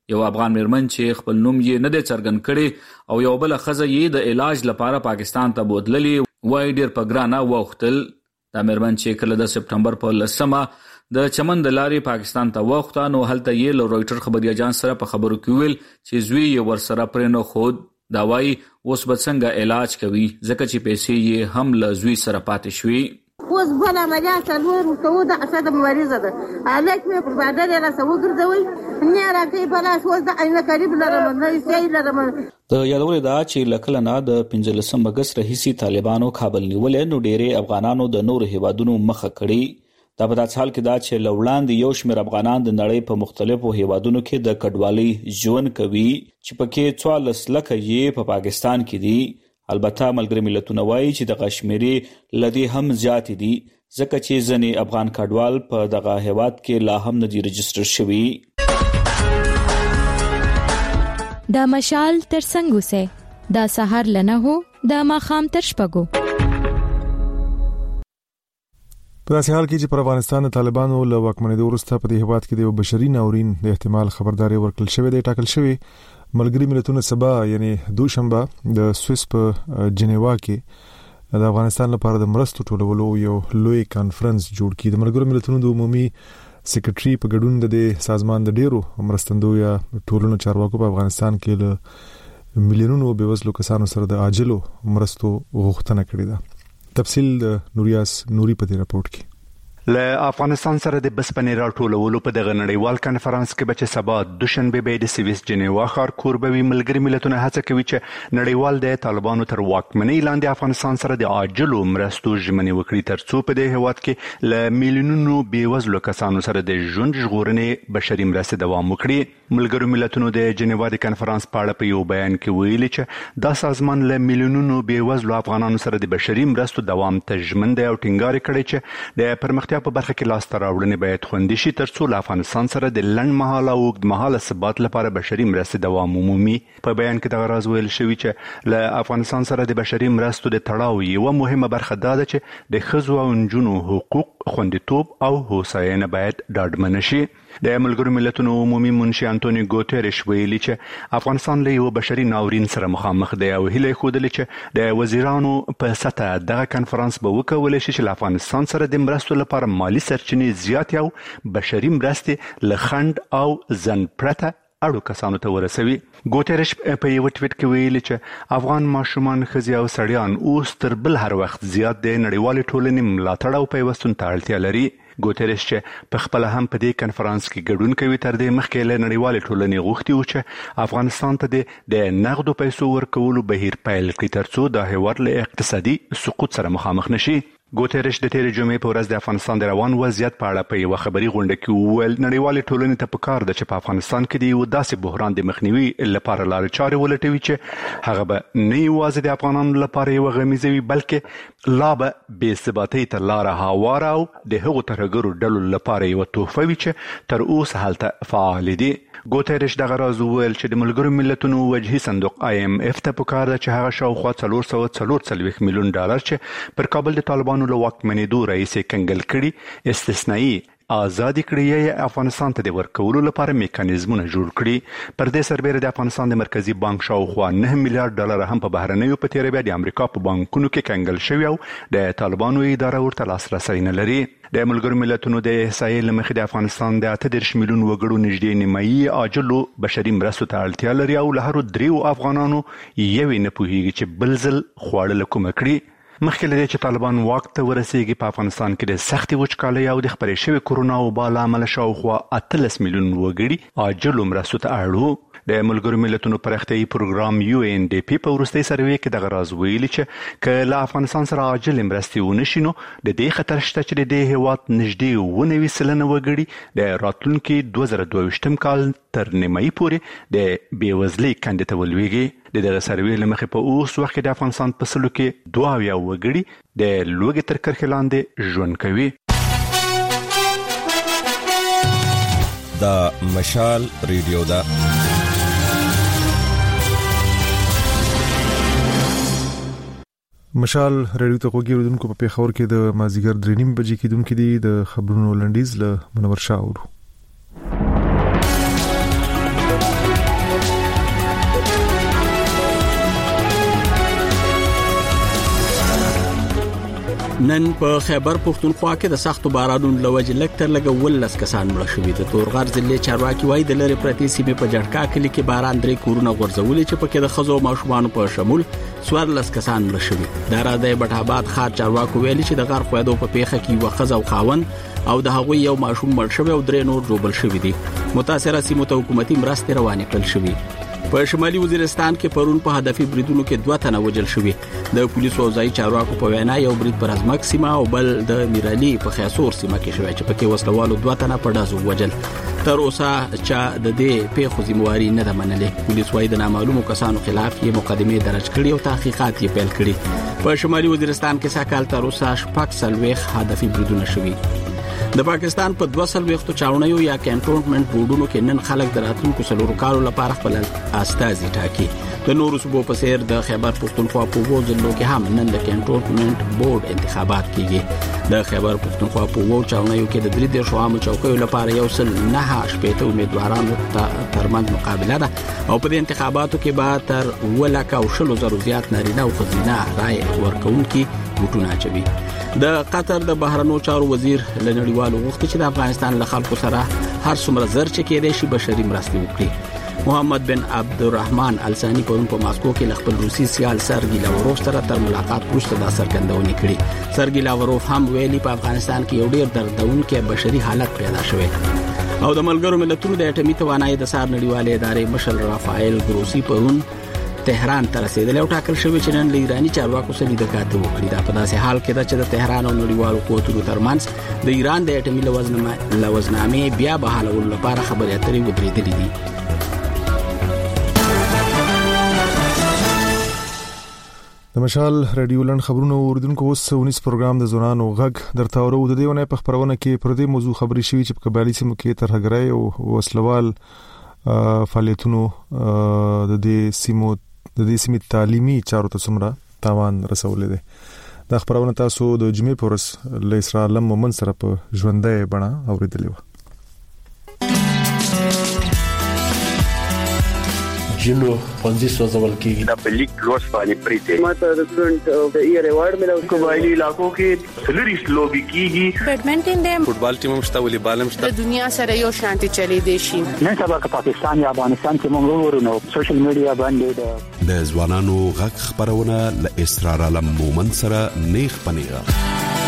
یو افغان میرمن چې خپل نوم یې نه دی څرګند کړی او یو بل خزه یې د علاج لپاره پاکستان ته بوتللی وای ډیر په ګرانه وختل. دا میرمن چې کله د سپټمبر په لسمه د چمن د لارې پاکستان ته وخته نو هلته یې له رويټر خبري اجانس سره په خبرو کې ویل چې زوی یې ورسره پرې نه خود دا وای اوس به څنګه علاج کوي ځکه چې پیسې یې هم له زوی سره پاتې شوي. اوس بل عملیات څلور ورته د اسد مریضه ده الک مې په بدل را سو ګرځوي نه راکې بلاس اوس د عین قریب لرم نه یې لرم. د یادول دا چې لکه نه د پنځلسم اگست رئیسي طالبانو کابل نیولې نو ډېرې افغانانو د نور هیوادونو مخه کړي. دا په داسې حال کې دا چې لوړاندې یو شمېر افغانان د نړۍ په مختلفو هیوادونو کې د کډوالۍ ژوند کوي چې پکې څوارلس لکه یې په پاکستان کې دي. البته ملګری ملتونه وایي چې د کشمیري لدی هم زیات دي ځکه چې ځنې افغان کډوال په دغه هیواد کې لا هم نه دي رجستر شوي. دا مشال تر څنګه سه دا سحر لنه هو دا ماخام تر شپګو. په داسې حال کې چې پر افغانستان د طالبانو له واکمنۍ وروسته په دې هیواد کې د بشري ناورین د احتمال خبرداري ورکړل شوې ده ټاکل شوی. ملګری ملتونه سبا یعنی دوشنبه د سویس په جنیوا کې د افغانستان لپاره د مرستو ټولولو یو لوی کانفرنس جوړ کړي. د ملګری ملتونو د عمومي سیکریټري په ګډون د سازمان د ډیرو مرستندو یا ټولنو چارواکو په افغانستان کې له میلیونونو بېوزلو کسانو سره د عاجلو مرستو غوښتنه کړې ده. تفصیل د نوریاس نوري په دې راپورټ کې. له افغانستان سره د بسپنې راټولولو په دغه نړیوال کانفرنس کې به چې سبا دوشنبه به د سویس جنیوا ښار کوربوي ملګری ملتونه هڅه کوي چې نړیوال د طالبانو تر واکمنۍ لاندې افغانستان سره د عاجلو مرستو ژمنې وکړي ترڅو په دې هیواد کې له میلیونونو بېوزلو کسانو سره د ژوند ژغورنې بشري مرستې دوام وکړي. ملګرو ملتونو د جنیوا د کانفرنس په اړه په یو بیان کې ویلي چې دا سازمان له میلیونونو بېوزلو افغانانو سره د بشري مرستو دوام ته ژمن دی او ټینګار کړی چې د پرمختیا په برخه کې لاس ته راوړنې باید خوندي شي ترڅو له افغانستان سره د لنډ مهاله او اوږد مهاله ثبات لپاره بشري مرستې دوام ومومي. په بیان کې دغه راز ویل شوی چې له افغانستان سره د بشري مرستو د تړاو یوه مهمه برخه دا ده چې د ښځو او نجونو حقوق خوندیتوب او هوساینه باید ډاډمنه شي. د ملګرو ملتونو عمومي منشي انټونی ګوتریش ویلي چې افغانستان له یو بشري ناورین سره مخامخ دی او هیله ښودلې چې د وزیرانو په سطحه دغه کانفرنس به وکولی شي چې له افغانستان سره د مرستو لپاره مالي سرچینې زیاتې او بشري مرستې له خنډ او ځنډ پرته اړو کسانو ته ورسوي. ګوتریش په یو ټویټ کې ویلي چې افغان ماشومان ښځې او سړیان اوس تر بل هر وخت زیات د نړیوالې ټولنې ملاتړ او پیوستون ته اړتیا لري. ګوتریش چې په خپل هم په دې کانفرنس کې ګډون کوي تر دې مخکې له نړیوالې ټولنې غوښتي و چې افغانستان ته د نغدو پیسو ورکولو بهیر پیل کړي ترڅو د هیواد له اقتصادي سقوط سره مخامخ نشي. ګوتریش د تیرې جمعې په ورځ د افغانستان د روان وضعیت په اړه په یوه خبري غونډه کې وویل نړیوالې ټولنې ته پکار ده چې په افغانستان کې د یو داسې بحران د مخنیوي لپاره لارې چارې ولټوي چې هغه به نه یوازې د افغانانو لپاره یوه غمیزه وي بلکې لا به بې ثباتۍ ته لاره هواره او د هغو ترهګرو ډلو لپاره یوه تحفه وي چې تر اوسه هلته فعال دي. ګوتریش دغه راز وویل چې د ملګرو ملتونو وجهي صندوق آی ایم اف ته پکار ده چې هغه شاوخوا څلور سوه څلور څلوېښت میلیون ډالر چې پر کابل د طالبانو له واکمنېدو راهیسې کنګل کړي استثنایي آزادي کړي یا افغانستان ته د ورکولو لپاره میکانیزمونه جوړ کړي. پر دې سربېره د افغانستان د مرکزی بانک شاوخوا نه میلیارډ ډالر هم په بهرنیو په تیره بیا د امریکا په بانکونو کې کنګل شوی او د طالبانو اداره ورته لاسرسی نه لري. د ملګرو ملتونو د احصایې له مخې د افغانستان د اته دېرش میلیون وګړو نږدې نیمایي عاجلو بشري مرستو ته اړتیا لري او له هرو دریو افغانانو یوې نه پوهېږي چې بل ځل خواړه له کومه کړي. مخکې له دې چې طالبان واک ته ورسېږي په افغانستان کې د سختې وچکالۍ او د خپرې شوې کرونا وبا له امله شاوخوا اتلس میلیون وګړي عاجلو مرستو ته اړ وو. د ملګرو ملتونو پراختیایي پروګرام یو ان ډي پی په وروستي سروې کې دغه راز ویلي چې که له افغانستان سره عاجل مرستې ونه شي نو د دې خطر شته چې د دې هیواد نږدې اووه نوي سلنه وګړي د راتلونکي دوه زره دوه ویشتم کال تر نیمایي پورې د بېوزلۍ کندې ته ولویږي. د دغه سروې له مخې په اوس وخت کې د افغانستان په سلو کې دوه اویا وګړي د لوږې تر کرښې لاندې ژوند کوي. دا مشال ریډیو ده. مشال ریډیو ته غوږی ورودونکو په پیښور کې د مازیګر درې نیم بجې کې دونکو دي د خبرونو لنډیز له منور شاه اورو. نن په خیبر پښتونخوا کې د سختو بارانونو لوجه لکتر لګ ولس کسان مړ شوي د تورغر ضلع چارواکي وایي د لری پرتی سیمه په جړکا کلی کې باران درې کورونه غورځولې چې پکې د خزو ماشومان په شمول څوارلس کسان مړ شوي د راځي بټاباد خار چارواکو ویلي چې د غر خوادو په پیخه کې یو خزو خاون او د هغوی یو ماشوم مړ شوی او درې نور جوړل شوی دي متاثره سیمو ته حکومتي مرستې روانې کړل شوی په شمالي وزیرستان کې پرون په هدفي بریدونو کې دوه تنه وژل شوی د پولیسو او ځای چارواکو په وینا یو برید پر ازمک سیمه او بل د میرالي په خیاسور سیمه کې شوی چې پکې وسلوالو دوه تنه په دازو وژل تر اوسه چې د دې پیښو ذمہواری نه ده منلې پولیس وايي د نامعلومو کسانو خلاف یې مقدمه درج کړي او تحقیقات یې پیل کړي په شمالي وزیرستان کې ساکال تر اوسه شپږ سلويخ هدفي بریدونه شوی د پاکستان په دوه سل وختو چاونیو یا کانټونمنت بورډونو کې نن خلک دراتونکو سلورو کالو لپاره خپل استازي ټاکي د نورو صوبو په څیر د خیبر پښتونخوا په وو ځلو کې هم نن د کانټونمنت بورډ انتخابات کیږي د خیبر پښتونخوا په وو چاونیو کې د درې د شوامو چوکیو لپاره یو سل نه شپېته امیدوارانو ترمنځ مقابله ده او په انتخاباتو کې به تر ولکه او شلو زرو زیات نارینه او ښځینه رائے ورکوونکي وټونه اچوي د قطر د بهرنیو چارو وزیر لنړیوالو غوښتي چې د افغانستان له خلکو سره هر څومره زر چې کېدای شي بشري مرستې وکړي محمد بن عبدالرحمن الثانی پرون په ماسکو کې خپل روسي سیال سرګي لاوروف سره تر ملاقات وروسته دا څرګندونه کړې سرګي لاوروف هم ویلي په افغانستان کې یو ډېر دردونکې بشري حالت پیدا شوی او د ملګرو ملتونو د اټومي توانایي د سار نړیوالې ادارې مشر رافائل ګروسی پرون تهران ته رسیدل او ټاکل شوی چې نن ایرانی چارواکو سره د کاته وکړي دا په داسې حال کې ده چې د تهران او نړیوالو قوتونو ترمنځ د ایران د اټومي لوزنامه لوزنامې بیا بحالولو لپاره خبرې اترې ودرېدلې دي د مشال رادیو لن خبرونو اوریدونکو اوس ونیس پروګرام د زونانو غږ درته ورو د دیونه په خبرونه کې پر دې موضوع خبري شوی چې په قبایلی سیمو کې ترهګرای او وسلوال فعالیتونو د دې سیمو د دې سیمې تعلیمي چارو ته څومره تاوان رسولې ده د خبرونه تاسو د جمعې پورس له اسرائیل عالم مومن سره په ژوندۍ بڼه اوریدلې و جنو پنځه سو ځول کېږي د پلیک لوس باندې پریته ماته د سټوډنټ د ایئر ایوارډ ملو قبایلی علاقو کې سلریس لوبي کیږي بیډمنټن د فوټبال ټیم مشته ولې بالم شته د دنیا سره یو شانتي چلی دی شي نن سبا که پاکستان یا افغانستان کې موږ ورونو سوشل میډیا باندې د ځوانانو غږ خبرونه ل اسرار عالم مومن سره نیخ پنیغه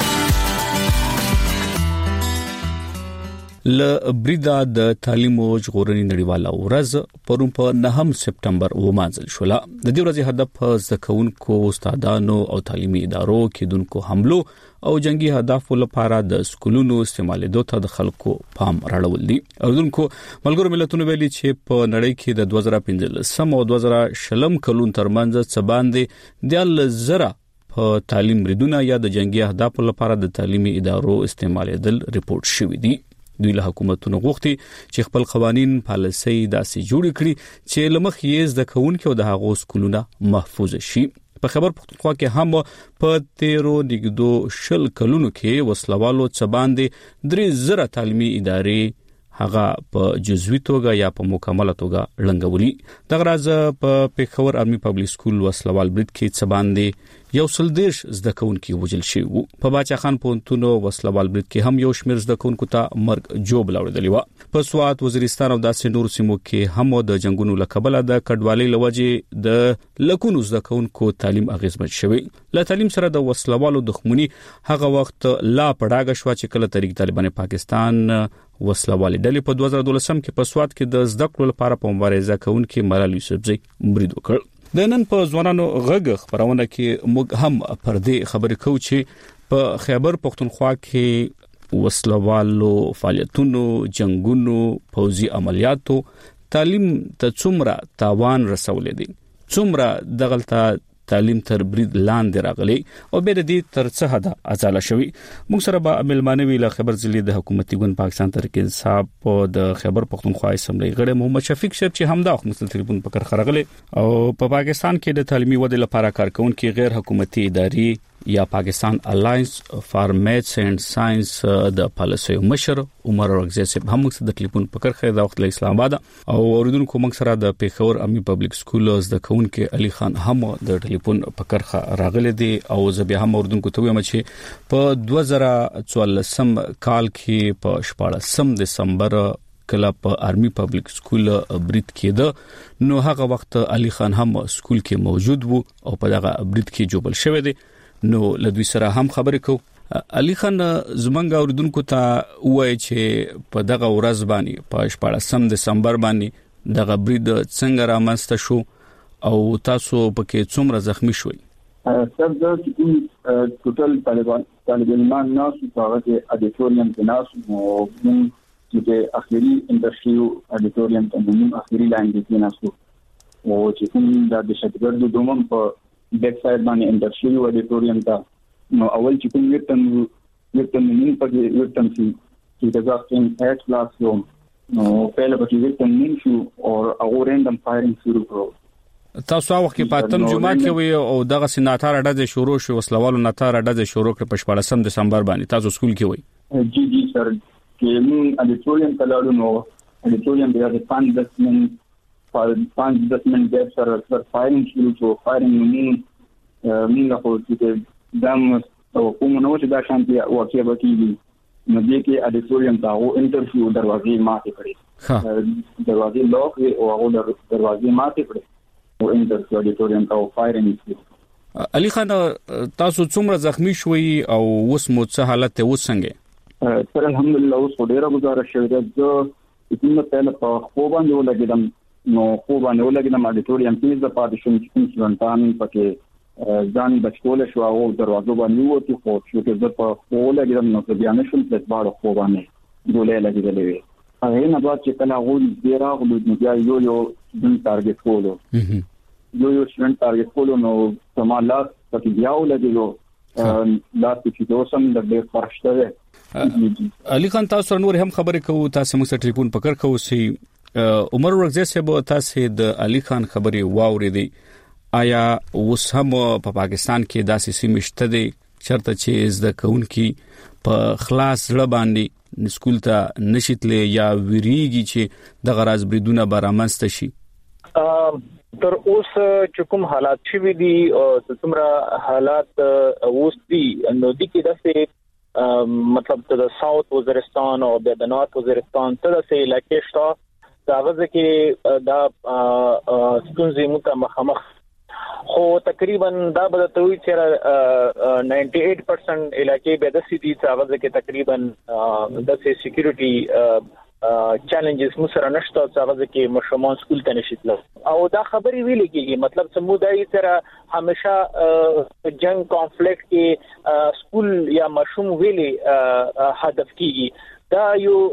ل بریدا د تعلیم او ژغورنې نړیواله ورځ پرون په نهم سپتمبر ومانځل شو د دې ورځې هدف زکونکو استادانو او تعلیمي ادارو کې دونکو حملو او جنگي هدف لپاره د سکولونو استعمالېدو ته د خلکو پام راړول دي اردوونکو ملګرو ملتونو ویلي چې په نړۍ کې د دوه زره پنځلس او دوه زره شلم کلون ترمنځ څه باندې د زره په تعلیم ریدونه یا د جنگي هدف لپاره د تعلیمي ادارو استعمالېدل ریپورت شوی دي دوی له حکومتونو غوښتي چې خپل قوانين پالیسي داسې جوړ کړي چې لمخ یې د کونکو او د هغو سکولونه محفوظ شي په خبر پښتونخوا کې هم په تیرو نګدو شل کلونو کې وسلوالو څه باندې درې زره تعلیمي ادارې هغه په جزوي توګه یا په مکمله توګه لنګولي دغه راز په پیښور ارمي پبلک سکول وسلوال برید کې څه باندې یو سل دیش زده کوونکي وژل شوي وو په باچا خان پونتونو وسلوال برید کې هم یو شمېر زده کوونکو ته مرګ جوړ لاوړل و په سوات وزیرستان او داسې نور سیمو کې هم د جنگونو لکبله د کډوالۍ لوجې د لکونو زده کوونکو تعلیم اغیزمن شوی له تعلیم سره د وسلوالو دښمنی هغه وخت لا پړاګه شو چې کله طریق طالبان پاکستان وسلوالي ډلې په دوه زره دولس کې په سوات کې د زده کړو لپاره په مبارزه کوونکو ملال یوسفزئی برید وکړ د نن په ځوانانو غږ خبرونه کې موږ هم پر دې خبرې کوو چې په خیبر پښتونخوا کې وسلوالو فعالیتونو جنگونو پوځي عملیاتو تعلیم ته څومره تاوان رسولې دي څومره دغلطه تعلیم تر برید لاندې راغلي او به د دې تر څه حد ازاله شوی موږ سره به ملمانوي له خبر ضلع د حکومتي ګوند پاکستان تحریک انصاف او د خیبر پښتونخوا اسمبلی غړي محمد شفیق صاحب چې همدا خپل ټلیفون پکړ خرغله او په پاکستان کې د تعلیمي ودې لپاره کارکونکو غیر حکومتي ادارې یا پاکستان الاینس فار میتھس اینڈ ساينس د پالیسي مشر عمر ورغزي صاحب هم موږ د ټلیفون په کرخه د وخت له اسلام آباد او اوریدونکو موږ سره د پیښور امي پبلک سکول د کونکو علي خان هم د ټلیفون په کرخه راغلي دي او زبیا هم اوریدونکو ته وایم چې په دوه زره څوارلسم کال کې په شپږم دسمبر کله په آرمي پبلک سکول بریټ کېده نو هغه وخت علي خان هم سکول کې موجود وو او په دغه بریټ کې جوبل شوی دی نو لدوی سره هم خبرې کو علي خان زمنګ اوریدونکو ته وایي چې په دغه ورځ باندې په شپږم دسمبر باندې دغه بریټ څنګه رامنځته شو او تاسو پکې څومره زخمی شوي سر دا چې ټوټل طالبان طالبان ناس په هغه اډیټوریم کې ناس او چې اخیری انډستریو اډیټوریم ته موږ اخیری لاندې کې ناسو او چې کوم د دشتګردو دومم په بیک سایډ باندې انډستریو اډیټوریم ته نو اول چې کوم ویټن ویټن موږ په ویټن چې د ځاستین اټ کلاس یو نو په لږ کې ویټن موږ شو او هغه رندم فایرینګ شروع کړو تاسو هغه کې پاتم جمعه کې وي او دغه سناتار اډه شروع شو وسلوالو ناتار اډه شروع کړ په شپږم دسمبر باندې تاسو سکول کې وي جی جی سر کې موږ اډیټوریم ته لاړو نو اډیټوریم د پنځه دسمن پنځه دسمن د سر سر فایرینګ شروع شو فایرینګ موږ موږ خو چې دم او کوم نو چې دا شانتي واقعي وکړي نو دې کې اډیټوریم ته او انټرویو دروازې ماتې کړې دروازې لوک او هغه دروازې ماتې کړې او انټرویو اډیټوریم ته فایرینګ علي خان تاسو څومره زخمی شوي او اوس مو څه حالت اوس څنګه سر الحمدلله اوس ډیره گزارش شوی دی چې کومه پهله په خو باندې ولګیدم نو خو باندې ولګیدم اډیټوریم کې د پاتشن چې څنګه پکې ځان بچول شو او دروازه باندې وته خو چې د په خو لګیدم نو بیا نشم په باندې خو باندې ډولې لګیدلې هغه نه بعد چې کله غول ډیره غول نو بیا یو یو د ټارګټ کولو یو یو شون ټارګټ کولو نو سماله پکې بیا ولګیدو دا چې دوسم د ډېر فرشته علي خان تاسو نور هم خبرې کوو تاسو موږ سره ټلیفون پکړ کوو سي عمر ورغزي صاحب تاسو د علي خان خبرې واورېدې آیا اوس هم په پاکستان کې داسې سیمشته دي چرته چې زده کوونکي په خلاص ځړ باندې سکول ته نشیتلې یا ویریږي چې د غراز بریدونه برامنسته شي تر اوس چې کوم حالات شوي دي او څومره حالات اوس دي نو د کې داسې مطلب د ساوث وزیرستان او د نارث وزیرستان ته د سې علاقې شته دا غزه کې دا ستونزې متمخمخ خو تقریبا دا به توي چې نائنٹی ایٹ پرسنٹ علاقې به د سې دي چې غزه کې تقریبا د سې سکیورټي چیلنجز مسره نشته چې هغه کې مشرومان سکول ته نشیتل او دا خبرې ویل کېږي مطلب سمودای سره همیشه جنگ کانفلیکټ کې سکول یا مشروم ویلي هدف کېږي دا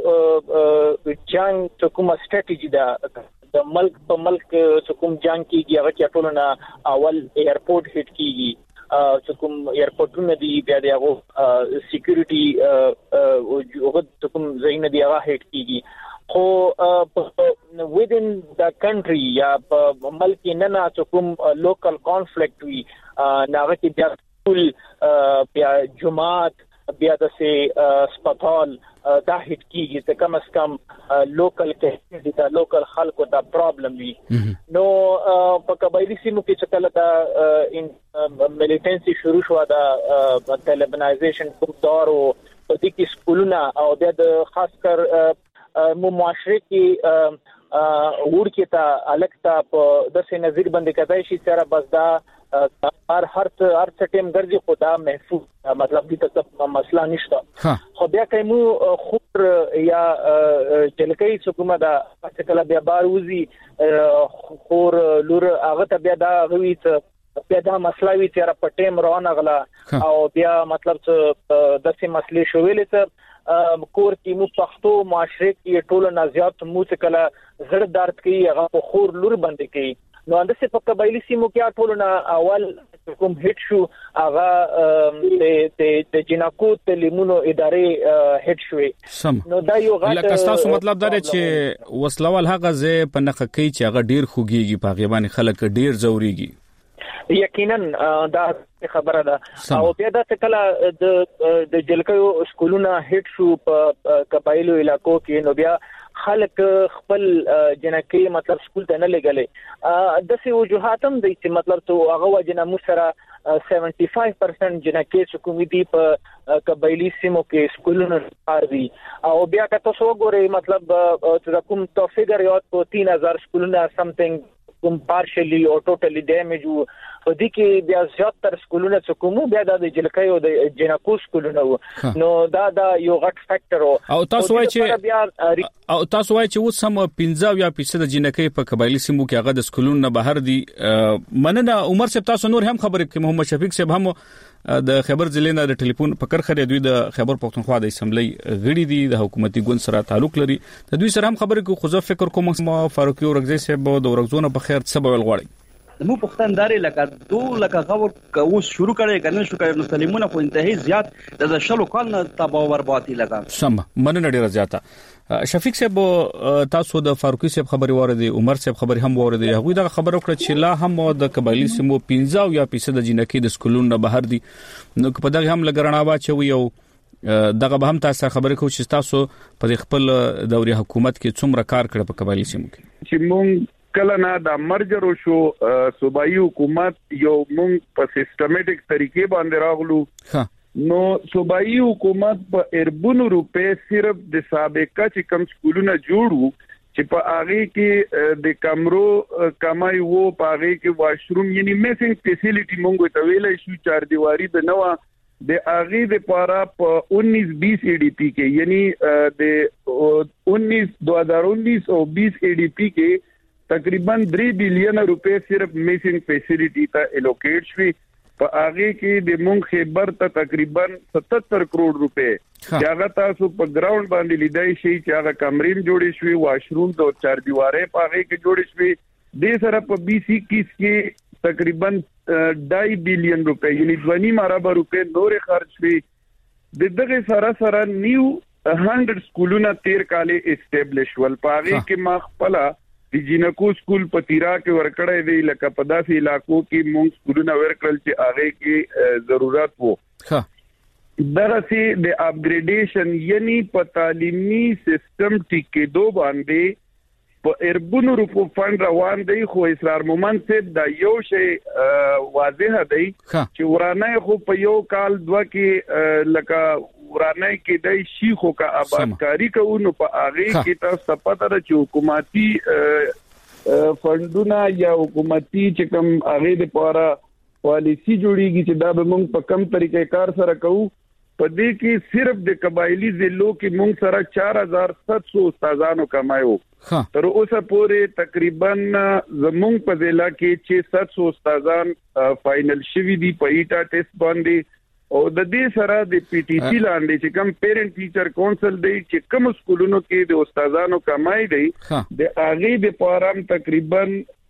یو جنگ ته کومه ستراتیژي ده د ملک په ملک څخه کوم جنگ کېږي هغه چې ټولنه اول ایرپورټ هټ کېږي چې کوم ایرپورټونه دی بیا د هغه سکیورټي او کوم ځای دی هغه هټ کیږي خو within the country یا په ملک نه نه چې کوم لوکل کانفلیکټ وي ناغه کې بیا ټول بیا جماعت بیا د سي سپټال دا هټ کیږي ته کم از کم لوکل کې د لوکل خلکو دا پرابلم وي نو په قبایلی سیمو کې چې کله دا ملیټنسي شروع شو دا طالبانایزیشن کوم دور او په دې کې سکولونه او د خاص کر مو معاشره کې ور کې تا الکتا په د سې نظر باندې کتای شي سره بس دا هر هر هر ټیم ګرځي خدا محفوظ مطلب دې ته مسله نشته خو بیا کومو خور یا چلکې څومره دا چې کله بیا بار وزي خور لور هغه ته بیا دا غوي ته بیا دا مسله وی چې په ټیم روانه غلا او بیا مطلب چې د سې مسلې شوولې ته کور کې مو پښتو معاشره کې ټول نازیات مو څه کله زړه درد کوي هغه په خور لور باندې کوي نو اندسه په قبایلی سیمو کې ټول نه اول کوم هټ شو هغه د د جنکو تعلیمونو ادارې هټ شوې نو دا یو غټ لکه تاسو مطلب دا چې وسلوال هغه زه په نخ کوي چې هغه ډیر خوږيږي په غیبان خلک ډیر زوريږي یقینا دا خبره ده او بیا د کله د د جلکو سکولونه هټ شو په قبایلو علاقو کې نو بیا خلک خپل جنکی مطلب سکول ته نه لګلې د څه وجوهات هم دي چې مطلب ته هغه وجنه مو سره پچهत्तर پرسنټ جنکی سکومیتی په قبایلی سیمو کې سکولونه پاردي او بیا که تاسو وګورئ مطلب چې کوم تو فګر یو په تین هزار سکولونه سمثینګ کوم پارشلی او ټوټلی ډیمیج وو په دې کې بیا زیاتره سکولونه چې کومو بیا د جلکې او د جنکو سکولونه وو نو دا دا یو غټ فیکټر او تاسو وایئ چې او تاسو وایئ چې اوس هم پنځه یا فیصد جنکې په قبایلی سیمو کې هغه د سکولونو نه بهر دي مننه عمر صاحب تاسو نور هم خبرې کوي محمد شفیق صاحب هم د خبر ضلع نه د ټلیفون پکړ خره دوی د خبر پښتونخوا د اسمبلی غړي دي د حکومتي ګوند سره تعلق لري د دوی سره هم خبرې کوي خو زه فکر کوم فاروق اورغزي صاحب د ورغزونه په خیر سبب ولغړي مو پښتنداري لکه دوه لکه غور کوو شروع کړي کنه شو کړي مسلمانونه خو انتهایی زیات د شلو کال نه تباہ بربادي لگا سم مننه ډیره زیاته شفیق صاحب تاسو د فاروقي صاحب خبري وره عمر صاحب خبري هم وره دي هغه دا خبر وکړه چې لا هم د قبایلی سیمو پنځه یا فیصد جنکی د سکولونو بهر دي نو په دغه هم لګرنا واچوي او دغه به هم تاسو خبرې کوئ چې تاسو په خپل دوري حکومت کې څومره کار کړ په قبایلی سیمو کې چې مونږ کله نه د مرجر شو صوبایي حکومت یو مونږ په سیستماتیک طریقې باندې راغلو نو صوبایي حکومت په اربونو روپے صرف د سابقه چې کم سکولونه جوړو چې په هغه کې د کمرو کمای وو په هغه کې واشروم یعنی میسنګ فیسیلیټي مونږ ته ویلې شو چار دیواری د نوا د هغه د پارا په انیس بیس ای ڈی پی کې یعنی د انیس دو ہزار انیس او بیس ای ڈی پی کې تقریباً تین بلین روپے صرف میسنگ فیسیلیٹی تا الوکیٹ شوی په هغه کې د مونږ خبر ته تقریباً ستتر کروڑ روپے چې هغه تاسو په ګراوند باندې لیدای شي چې هغه کمرین جوړې شوی واشروم او چار دیواره په هغه کې جوړې شوی د سره په بیس اکیس کې تقریباً ढाई بلین روپے یعنی دوه ارب روپے نور خرج شوی د دغه سره سره نیو هندرد سکولونه تیر کاله اسټابلیش ول په هغه کې ما خپل د جنکو سکول په تیرا کې ورکړې دی لکه په داسې علاقو کې مونږ سکولونه ورکړل چې هغه کې ضرورت وو ها درسي د اپګریډیشن یعنی په تعلیمي سیستم ټیکې دو باندې په اربونو روپو فند روان دی خو اسرار مومن صاحب دا یو شی واضح دی چې ورانه خو په یو کال دوا کې لکه ورانه کې دای شي خو کا آبادکاری کوو په هغه کې تاسو پته ده چې حکومتي فندونه یا حکومتي چې کوم هغه د پاره پالیسی جوړیږي چې دا به موږ په کم طریقې کار سره کوو په دې کې صرف د قبایلی ضلعو کې موږ سره چار ہزار سات سو استادانو کمایو تر اوسه پورې تقریبا زموږ په ضلع کې چې سات سو استادان فائنل شوی دي په ایټا ټیسټ باندې او د دې سره د پی ټی سی لاندې چې کوم پیرنټ ټیچر کونسل دی چې کوم سکولونو کې د استادانو کمای دی د هغه د پارام تقریبا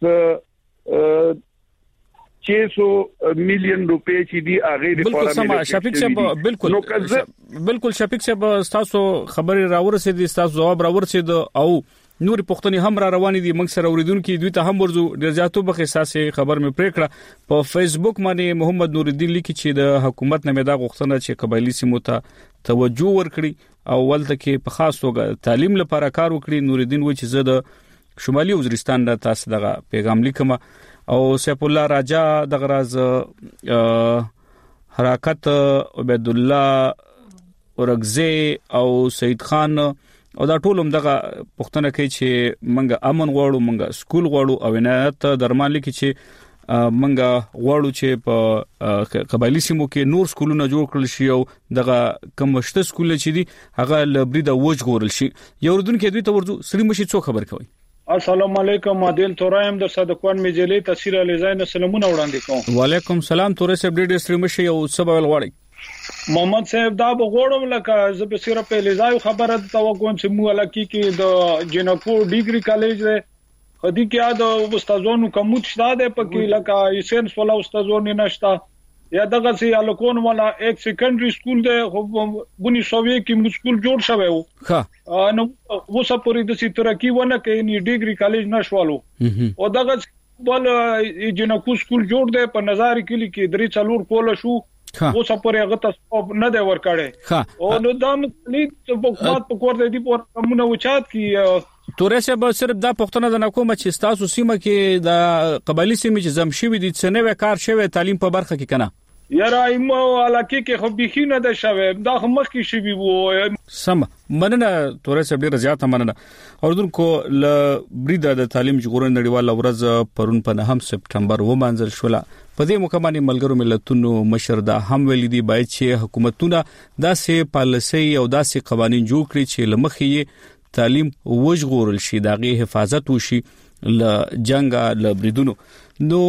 छह सौ मिलियन रुपए چې دی هغه د بالکل سم شفیق صاحب بالکل بالکل شفیق صاحب تاسو خبري راورسېدي تاسو جواب راورسېد او نور پښتني هم را روان دي موږ سره اوریدونکو دوی ته هم ورزو ډیر زیاتو بخ احساسې خبر مې پریکړه په فیسبوک باندې محمد نور الدین لیکي چې د حکومت نه مې دا غوښتنه چې قبایلی سیمو ته توجه ورکړي او ولته کې په خاص توګه تعلیم لپاره کار وکړي نور الدین و چې زه د شمالي وزیرستان د تاسو دغه پیغام لیکم او سیف الله راجا د غراز حرکت عبد الله اورغزي او سید خان او دا ټول هم دغه پښتنه کوي چې منګه امن غواړو منګه سکول غواړو او عنایت درمان لیکي چې منګه غواړو چې په قبایلی سیمو کې نور سکولونه جوړ کړل شي او دغه کمشته سکول چې دي هغه لبریده وج غورل شي یو اردن کې دوی ته ورځو سړي مشي څو خبر کوي السلام علیکم عادل تورایم د صدقوان مجلې تفسیر علیزاین سلامونه وړاندې کوم وعلیکم سلام تورې سب ډېر سړي مشي او سبا ولغړی محمد صاحب دا بغوړم لکه زه به صرف په لیزای خبره توګون چې مو لکی کې د جنکو ډیګري کالج ده خدي کې دا استادونو کومت شته ده پکې لکه ایسنس ولا استادونه نشته یا دغه سي الکون ولا ایک سیکنډري سکول ده خو بونی سووي کې مو سکول جوړ شوی وو ها نو وسه پوری د سي ترقی ونه کې ني ډیګري کالج نشوالو او دغه بل جنکو سکول جوړ دی په نظر کلی کې درې څلور کول شو اوس پورې هغه تاسو نه دی ورکړی او نو دا ملي حکومت په کور دی په کومه وچات کې تورسه به صرف دا پښتنه د نکومه چې تاسو سیمه کې د قبایلی سیمه چې زمشي دي څنګه کار شوی تعلیم په برخه کې کنه یاره ایمو علاقه کې خو بيخي نه ده شوی دا مخ کې شوی وو سم مننه تورسه ډیر زیاته مننه اوردونکو ل بریده د تعلیم جغورن نړیوال ورځ پرون په نهم سپټمبر و منځل شوله په دې مکمنې ملګرو ملتونو مشر دا هم ویلي دی باید چې حکومتونه داسې پالیسي او داسې قوانين جوړ کړي چې لمخې تعلیم وژغورل شي دغه حفاظت وشي ل جنگ ل بریدونو نو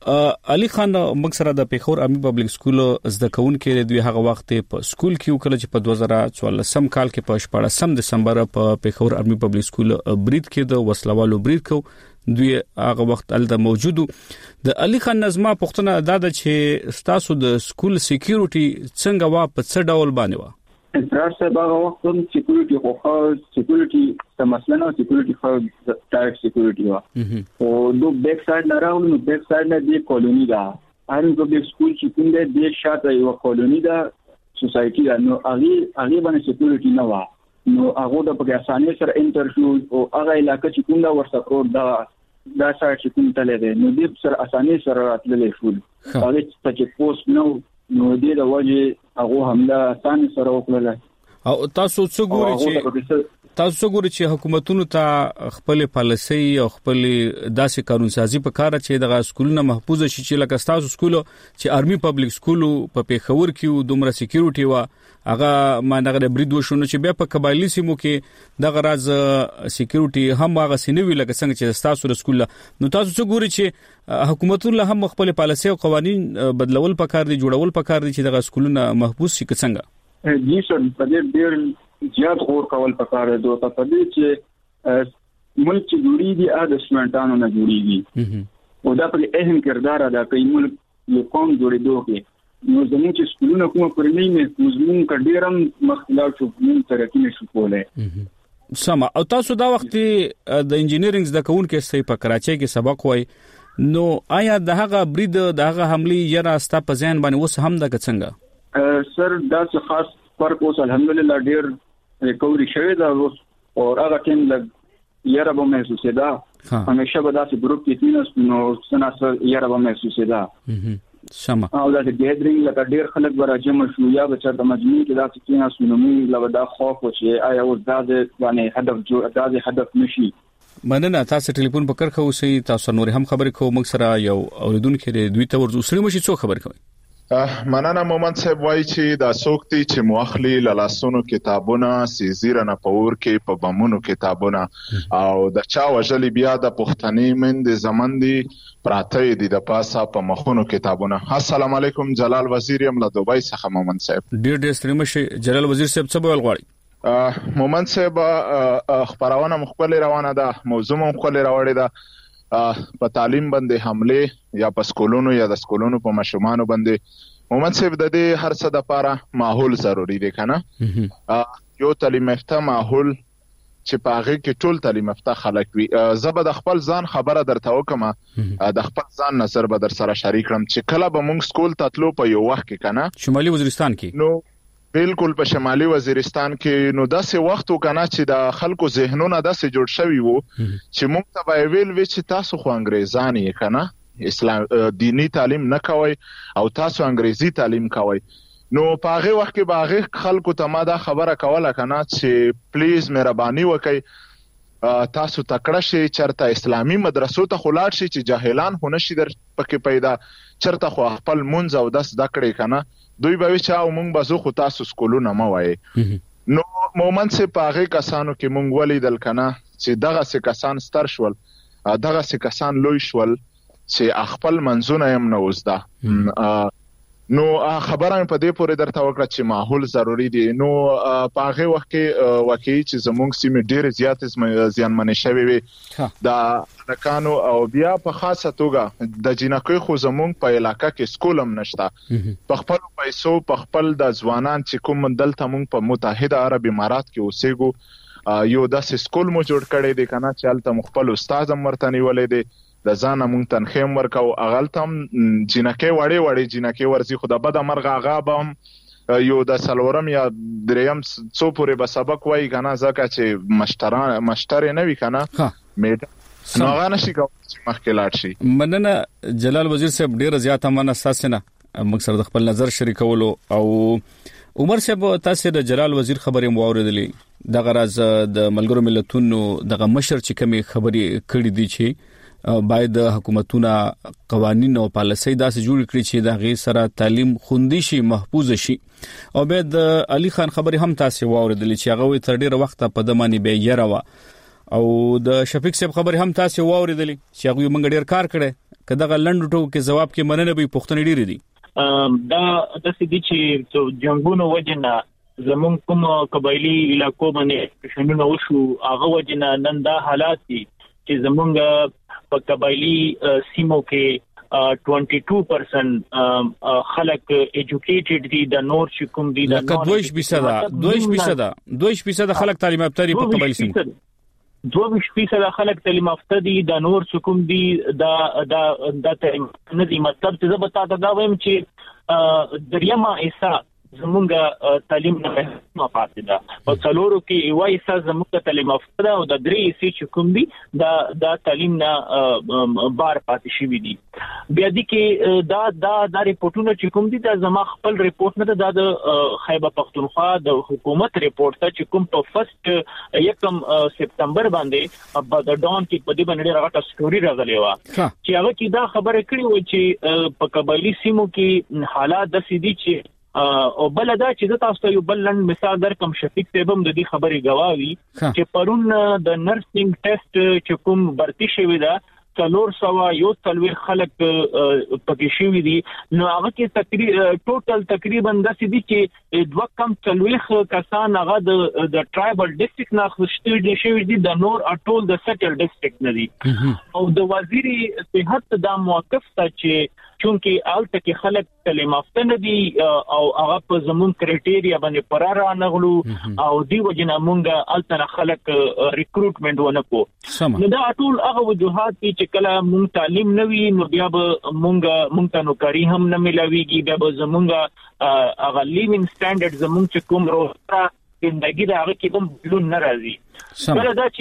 علي خان مکسره د پیښور امي پبلک سکول زده کوونکې دوی هغه وخت په سکول کې وکړه چې په دوه زره څوارلسم کال کې په شپږم دسمبر په پیښور امي پبلک سکول برید کې د وسلوالو برید کو دوی هغه وخت الته موجودو د علي خان نظم پښتنه ادا چې تاسو د سکول سکیورټي څنګه وا په څه ډول باندې وا اسرار صاحب هغه وخت هم سکیورټي خو خو سکیورټي د مثلا سکیورټي خو ټایټ سکیورټي وا او نو بیک سایډ نه راوړو نو بیک سایډ نه دی کالونی دا هر یو د سکول چې کوم دی د شاته یو کالونی دا سوسایټي دا نو هغه هغه باندې سکیورټي نه وا نو هغه د په اسانۍ سره انټر شو او هغه علاقې چې کوم دا ورسره دا دا سایټ چې کوم تللی دی نو د سره اسانۍ سره راتللی شو هغه چې پوسټ نو نو دې د وجه هغه حمله اسانۍ سره وکړه او تاسو څه ګوري چې تاسو څه ګوري چې حکومتونو ته خپل پالیسي او خپل داسې قانون سازي په کار چې دغه سکولونه محفوظ شي چې لکه تاسو سکول چې آرمي پبلک سکول په پیښور کې دومره سکیورټي وا هغه مانغه برید وشونه چې بیا په قبایلی سیمو کې دغه راز سکیورټي هم هغه سینوي لکه څنګه چې تاسو رسول نو تاسو څه ګوري چې حکومتونه هم خپل پالیسي او قوانين بدلول پکار دي جوړول پکار دي چې دغه سکولونه محفوظ شي څنګه جی سر په دې ډیر زیات غور کول پکار دي او په دې چې ملک چې جوړیږي اده سمنټانو نه جوړیږي او دا په اهم کردار ادا کوي ملک یو قوم جوړېدو کې نو زموږ چې سکولونه کومه پرې نه موږ کډیرم مخکلاو شو موږ ترقی نشو کولای سم او تاسو دا وخت د انجینرینګ د کوونکې سې په کراچۍ کې سبق وای نو آیا دغه برید دغه حمله یره استا په ځین باندې اوس هم د څنګه سر دا څه خاص فرق اوس الحمدلله ډیر ریکوري شوی دا او هغه ټیم لګ یره به محسوسه ده همیشه به داسې ګروپ کې تینس نو څنګه یره به محسوسه ده سما او دا د ګیدرینګ لکه ډیر خلک براجم شو یا به چرته مجموعي کې دا چې نه سونمي لوي دا خوف او چې آیا اوس دا د باندې هدف جو دا د هدف نشي مننه تاسو ټلیفون په کرخه اوسې تاسو نور هم خبرې کوو موږ سره یو اوریدونکو دوی ته ورځو سړي مشي څو خبر کوي مننه مومن صاحب وایي چې دا سوکتي چې مؤخلي لاسونو کتابونه سیزیره نه پور کې په بمونو کتابونه او د چا وجلی بیا د پښتني مند زمندي پراته دي د پاسه په مخونو کتابونه السلام علیکم جلال وزیر یم له دوبۍ څخه مومن صاحب ډیر ډیر ستړي مشي جلال وزیر صاحب څه بول غواړي مومن صاحب خبرونه مخبل روانه ده موضوع مخبل راوړی ده په تعلیم باندې حمله یا په سکولونو یا د سکولونو په مشمانو باندې مومن صاحب د دې هر څه د لپاره ماحول ضروری دی کنه یو تعلیم یافته ماحول چې په هغه کې ټول تعلیم یافته خلک وي زبر د خپل ځان خبره درته وکم د خپل ځان نظر به در سره شریک کړم چې کله به موږ سکول تطلو په یو وخت کې کنه شمالي وزیرستان کې نو بالکل په شمالي وزیرستان کې نو داسې وخت وکنه چې د خلکو ذهنونه داسې جوړ شوي وو چې موږ ته ویل و چې تاسو خو انګريزان یې کنه اسلام دینی تعلیم نه کوي او تاسو انګريزي تعلیم کوي نو په هغه وخت کې باغ خلکو ته ما دا خبره کوله کنه چې پلیز مهرباني وکړئ تاسو تکړه شئ چرته اسلامي مدرسو ته خلاړ شئ چې جاهلان خو نشي در پکې پیدا چرته خو خپل منځ او داس دکړې کنه دوی به چې او مونږ بزو خو تاسو سکولونه ما وای نو مومن سه پاغه کسانو کې مونږ ولیدل کنه چې دغه سه کسان ستر شول دغه سه کسان لوی شول چې خپل منځونه هم نه وزده نو خبره په دې پورې درته وکړه چې ماحول ضروری دی نو پاغه وخت کې واقعي چې زموږ سیمه ډېر زیات زیانمنې شوی وي دا لکانو او بیا په خاصه توګه د جنکوي خو زموږ په علاقې کې سکول هم نشته په خپل پیسو په خپل د ځوانان چې کوم دلته موږ په متحده عرب امارات کې اوسېګو یو داسې سکول مو جوړ کړی دی کنه چې الته مخبل استاد هم ورته نیولې دی د ځان مونږ تنخیم ورکو اغلتم جنکه وړي وړي جنکه ورزي خو د بد مرغ هغه به یو د سلورم یا دریم څو پورې به سبق وای کنه ځکه چې مشتران مشتری نه وی کنه میډ نو هغه نشي کوي چې مخکې لاړ شي. مننه جلال وزیر صاحب ډیر زیات امانه اساسنه موږ سره د خپل نظر شریکولو. او عمر صاحب تاسو د جلال وزیر خبرې مو اوریدلې د غرض د ملګرو ملتونو دغه مشر چې کومي خبرې کړې دي چې باید حکومتونه قوانين او پالیسي داسې جوړ کړي چې د غي سره تعلیم خوندي شي محفوظ شي. او بعد علي خان خبرې هم تاسو واوریدلې چې هغه تر ډیره وخت په دمانې به یره وا او د شفیق صاحب خبرې هم تاسو واوریدلې چې هغه موږ ډیر کار کړي کداغه لنډ ټکو کې جواب کې مننه به پښتنې ډیره دي. دا د سدي چې جنگونو وجنه زمون کوم قبایلی علاقو باندې شنونه وشو هغه وجنه نن دا حالات دي چې زمونږ په قبایلی سیمو کې باید دوه پرسنټ خلک ایجوکیټډ دي د نور چې کوم دي د دوه فیصد دوه فیصد دوه فیصد خلک تعلیم یافته دي په قبایلی سیمو دوه فیصد خلک تعلیم یافته دي د نور چې کوم دي د د د تعلیم نه دي. مطلب چې زه به تاسو دا وایم چې دریمه ایسا زمونږ تعلیم نه ما پاتې ده او څلورو کې یو ایسا زمونږ تعلیم یافته او د درې ایسې چې کوم دي دا د تعلیم نه بار پاتې شي دي. بیا دي کې دا دا د ریپورتونو چې کوم دي دا زما خپل ریپورت نه ده د خیبر پختونخوا د حکومت ریپورت ته چې کوم په فرست یکم سپتمبر باندې په د ډان کې په دې باندې راغټه سټوري راغلی و چې هغه کې دا خبره کړې و چې په قبایلی سیمو کې حالات د سيدي چې او بل دا چې تاسو ته یو بل لند مثال درکم شفیق صاحب هم د دې خبرې گواهی چې پرون د نرسینګ ټیسټ چې کوم برتی شوی دا څلور سو یو څلور خلک پکې شوی دي نو هغه کې تقریبا ټوټل تقریبا د سدي چې دوه کم څلور کسان هغه د د ټرایبل ډیسټریکټ نه خشتل دي شوی دي د نور اټول د سټل ډیسټریکټ نه دي. او د وزیر صحت دا موقف ته چې چونکی آلته کې خلک تعلیم یافته نه دي او هغه په زمون کرایټیریا باندې پرار نغلو او دی وجنه مونږه آلته خلک ریکروټمنټ ونکو. نو دا ټول هغه وجوهات چې کله مونږ تعلیم نوي نو بیا به مونږ مونږ ته نوکری هم نه ملاويږي بیا به زمونږ هغه لیوینګ سټانډرډ زمونږ چې کوم روزه زندګي دا هغه کې کوم بلون نه راځي. بل دا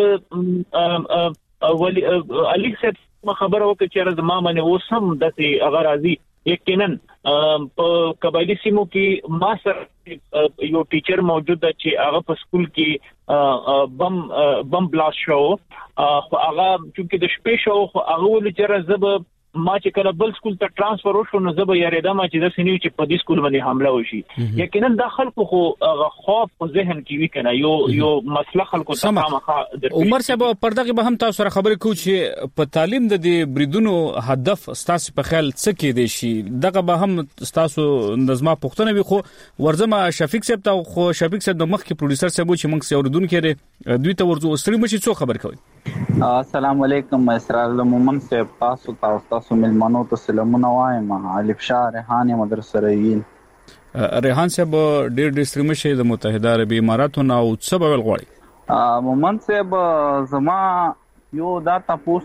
چې ولی علي صاحب خبره وکړه چې زما باندې وسم دته هغه راځي یقینا په قبایلی سیمو کې ما سره یو ټیچر موجود دی چې هغه په سکول کې بم بم بلاست شو خو هغه چې د شپې شو خو هغه ول چې زب ما چې کله بل سکول ته ترانسفر وشو نو زب یاره دا ما چې د سنیو چې په دې سکول باندې حمله وشي یقینا د خلکو خو خوف په ذهن کې وی کنه یو یو مسله خلکو ته مخه عمر صاحب پردغه به هم تاسو سره خبرې کوو چې په تعلیم د دې بریدونو هدف تاسو په خیال څه کې دي شي دغه به هم تاسو نظم پښتنه وي خو ورزمه شفیق صاحب ته خو شفیق صاحب د مخ کې پروډوسر صاحب چې موږ سوردون کې دوی ته ورزو ستړي مشي څو خبر کوي. السلام علیکم اسرار مومن صاحب تاسو تاسو ملمنو ته سلامونه وایم الف شاه ریحان مدرسه رئیل ریحان صاحب ډېر ډېر ستړي مشي د متحده عربی اماراتو نو څه به ول غواړي. مومن صاحب زما یو دا تاسو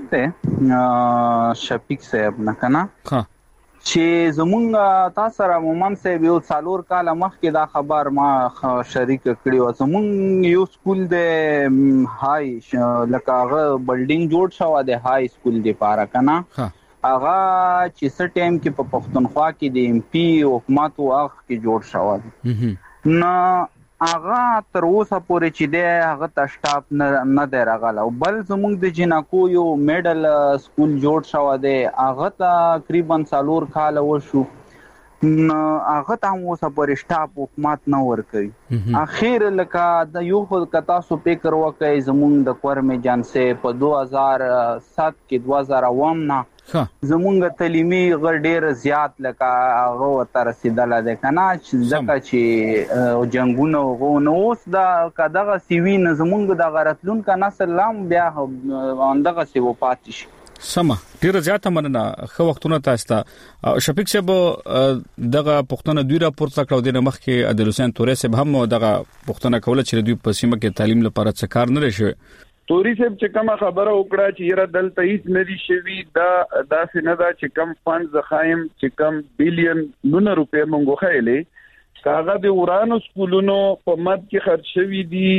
ته شفیق صاحب نه کنه ها چې زمونږ تاسو را مومن صاحب یو څالور کال مخکې دا خبر ما شریک کړی و زمونږ یو سکول د هاي لکه هغه بلډینګ جوړ شو د هاي سکول دی پاره کنه هغه چې څه ټیم کې په پښتونخوا کې د ایم پی حکومت واخ کې جوړ شو نو هغه تر اوسه پورې چې دی هغه ته سټاپ نه نه دی راغلی او بل زموږ د جنکو یو میډل سکول جوړ شوی دی هغه تقریبا څلور کاله وشو نو هغه ته هم اوسه پورې سټاپ حکومت نه ورکوي. اخر لکه د یو خو که تاسو فکر وکړئ زموږ د کورمې جانسې په دوه هزار سات کې دوه هزار اووم نه زمونږ تعلیمي غړ ډېر زیات لکه هغه ورته رسیدلی دی که نه ځکه چې جنګونه هغو نو اوس دا که دغه سیوي نه زمونږ دغه راتلونکی نسل هم بیا همدغسې به پاتې شي. سمه ډیره زیاته مننه خو وختونه تاسو ته شفیق صاحب دغه پښتنه دوی راپورته کړو د مخکې عادل حسین تورې صاحب هم دغه پښتنه کوله چې دوی په سیمه کې تعلیم لپاره څه کار نه لري توري صاحب چې کومه خبره وکړه چې یره دلته هیڅ ندي شوی دا دا سيندا چې کم فند زخایم چې کم بلین نونه روپے مونږ خېلې کاغه د ورانو سکولونو په مد کې خرج شوی دي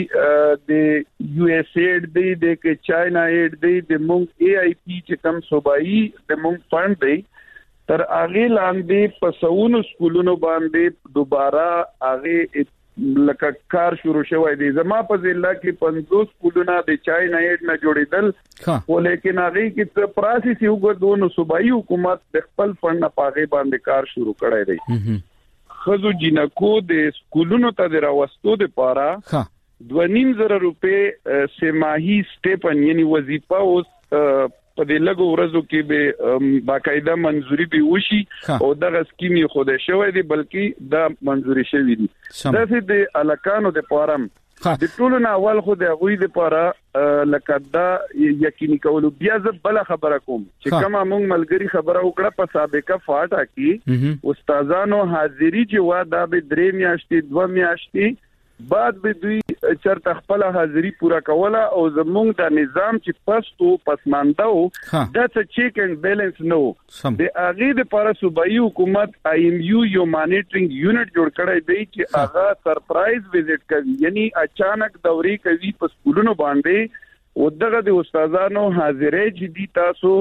د یو اس ایډ دی د کې چاینا ایډ دی د مونږ ای آی پی چې کم صوبایي د مونږ فند دی تر اغه لاندې په سونو سکولونو باندې دوباره اغه لکه کار شروع شوی دی زما په ضلع کې پنځوس سکولونه د چاینا ایډ نه جوړیدل خو لیکن هغه کې څه پروسس یو غوډونو صوبایي حکومت د خپل فند نه پاغه باندې کار شروع کړی دی خزو جنکو د سکولونو ته د راوستو د پاره دوه نیم زره روپے سماهي سټیپن یعنی وظیفه اوس په دې لګو ورځو کې به باقاعده منځوري به وشي او دغه سکیمي خوده شوې دي بلکې دا منځوري شوې دي دا چې د الکانو د پارم د ټولو نه اول خو د غوي د پاره لکه دا یقیني کول بیا ز بل خبره کوم چې کومه مونږ ملګری خبره وکړه په سابقه فاټا کې استادانو حاضری چې وا دا به درې میاشتې دوه میاشتې بعد به دوی چرته خپل حاضری پورا کوله او زمونږ د نظام چې پستو پسمانده وو دا څه چیک اند بیلنس نو د اغه د پر صوبایي حکومت آی ایم یو یو مانیټرینګ یونټ جوړ کړی دی چې هغه سرپرایز وزټ کوي یعنی اچانک دوري کوي په سکولونو باندې او دغه د استادانو حاضرې چې دي تاسو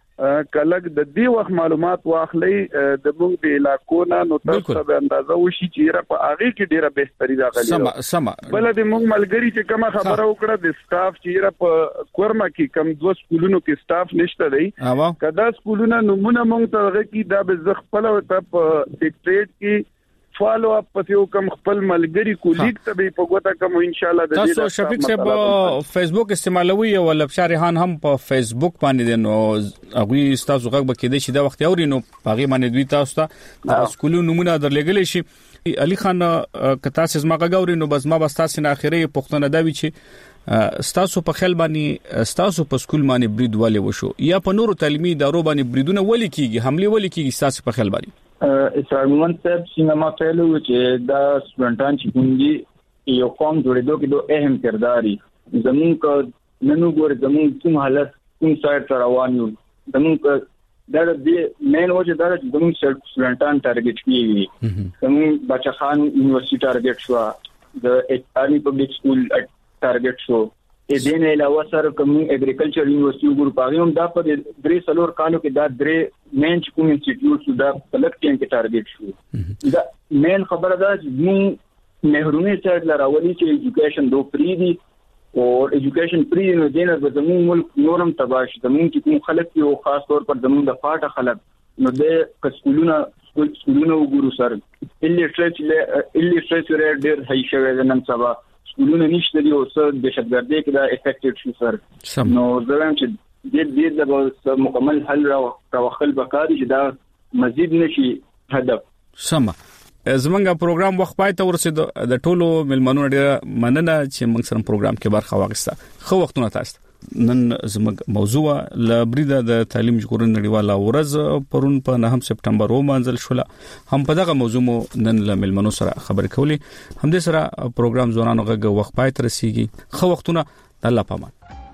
کلک د دې وخت معلومات واخلې د موږ د علاقو نه نو تاسو به اندازه وشي چې را په اغه کې ډیره بهتري راغلي سم سم بل د موږ ملګری چې کومه خبره وکړه د سټاف چې را په کورما کې کم دوه سکولونو کې سټاف نشته دی کدا سکولونه نمونه موږ ته کې دا به زغپل او ته په سیکریټ کې فالو اپ پته کوم خپل ملګری کولیګ ته به په ګوته کوم ان شاء الله د دې تاسو شفیق صاحب فیسبوک استعمالوي او لبشار ریحان هم په فیسبوک باندې نو هغه تاسو غږ بکې دي چې دا وخت اوري نو هغه باندې دوی تاسو ته سکولو نمونه درلګل شي علي خان کتا سیس ما غاوري نو بس ما بس تاسو نه اخیری پښتون داوي چې ستاسو په خیال باندې ستاسو په سکول باندې برید والے وشو یا په نورو تعلیمي ادارو باندې بریدونه ولي کیږي حمله ولي کیږي ستاسو په خیال باندې اسرائیل مومنت صاحب سینما پهلو چې دا سټوډنټان چې کومدي یو قوم جوړېدو کې دوه اهم کرداري زمون کا ننو ګور زمون کوم حالت کوم سایت روان یو زمون کا دا د مین وجه دا چې زمون سټوډنټان ټارګټ کیږي زمون بچخان یونیورسيټي ټارګټ شو د ارمي پبلک سکول ټارګټ شو ا دې نه علاوه سره کوم اګریکلچر یونیورسيټي ګروپ هغه هم دا په درې سلور کالو کې دا درې مین کوم انسټیټیوټ دا کلکټین کې ټارګټ شو دا مین خبره ده چې موږ مهرونی سره لراولي چې ایجوکیشن دو فری دي او ایجوکیشن فری نو دینه د زموږ ملک نورم تباش زموږ چې کوم خلک یو خاص طور پر زموږ د فاټه خلک نو د سکولونو سکولونو وګورو سره الیټریچ الیټریچ ډېر هاي شوی نن سبا سکولونه نشته دي او څه دهشتګردي کې دا افیکټډ شو سر نو زرم چې د دې د مکمل حل راوخل بکاري چې دا مزید نشي هدف سم زمونږ پروګرام وخت پای ته ورسید د ټولو ملمنو ډیره مننه چې موږ سره پروګرام کې برخه واغسته خو وختونه تاسو نن زموږ موضوع لبریده د تعلیم ژغورنې نړیواله ورځ پرون په نهم سپټمبر ومنځل شو هم په دغه موضوع نن له ملمنو سره خبرې کولې هم د سره پروګرام ځوانانو غږ وخت پای تر رسیدي خو وختونه الله پامان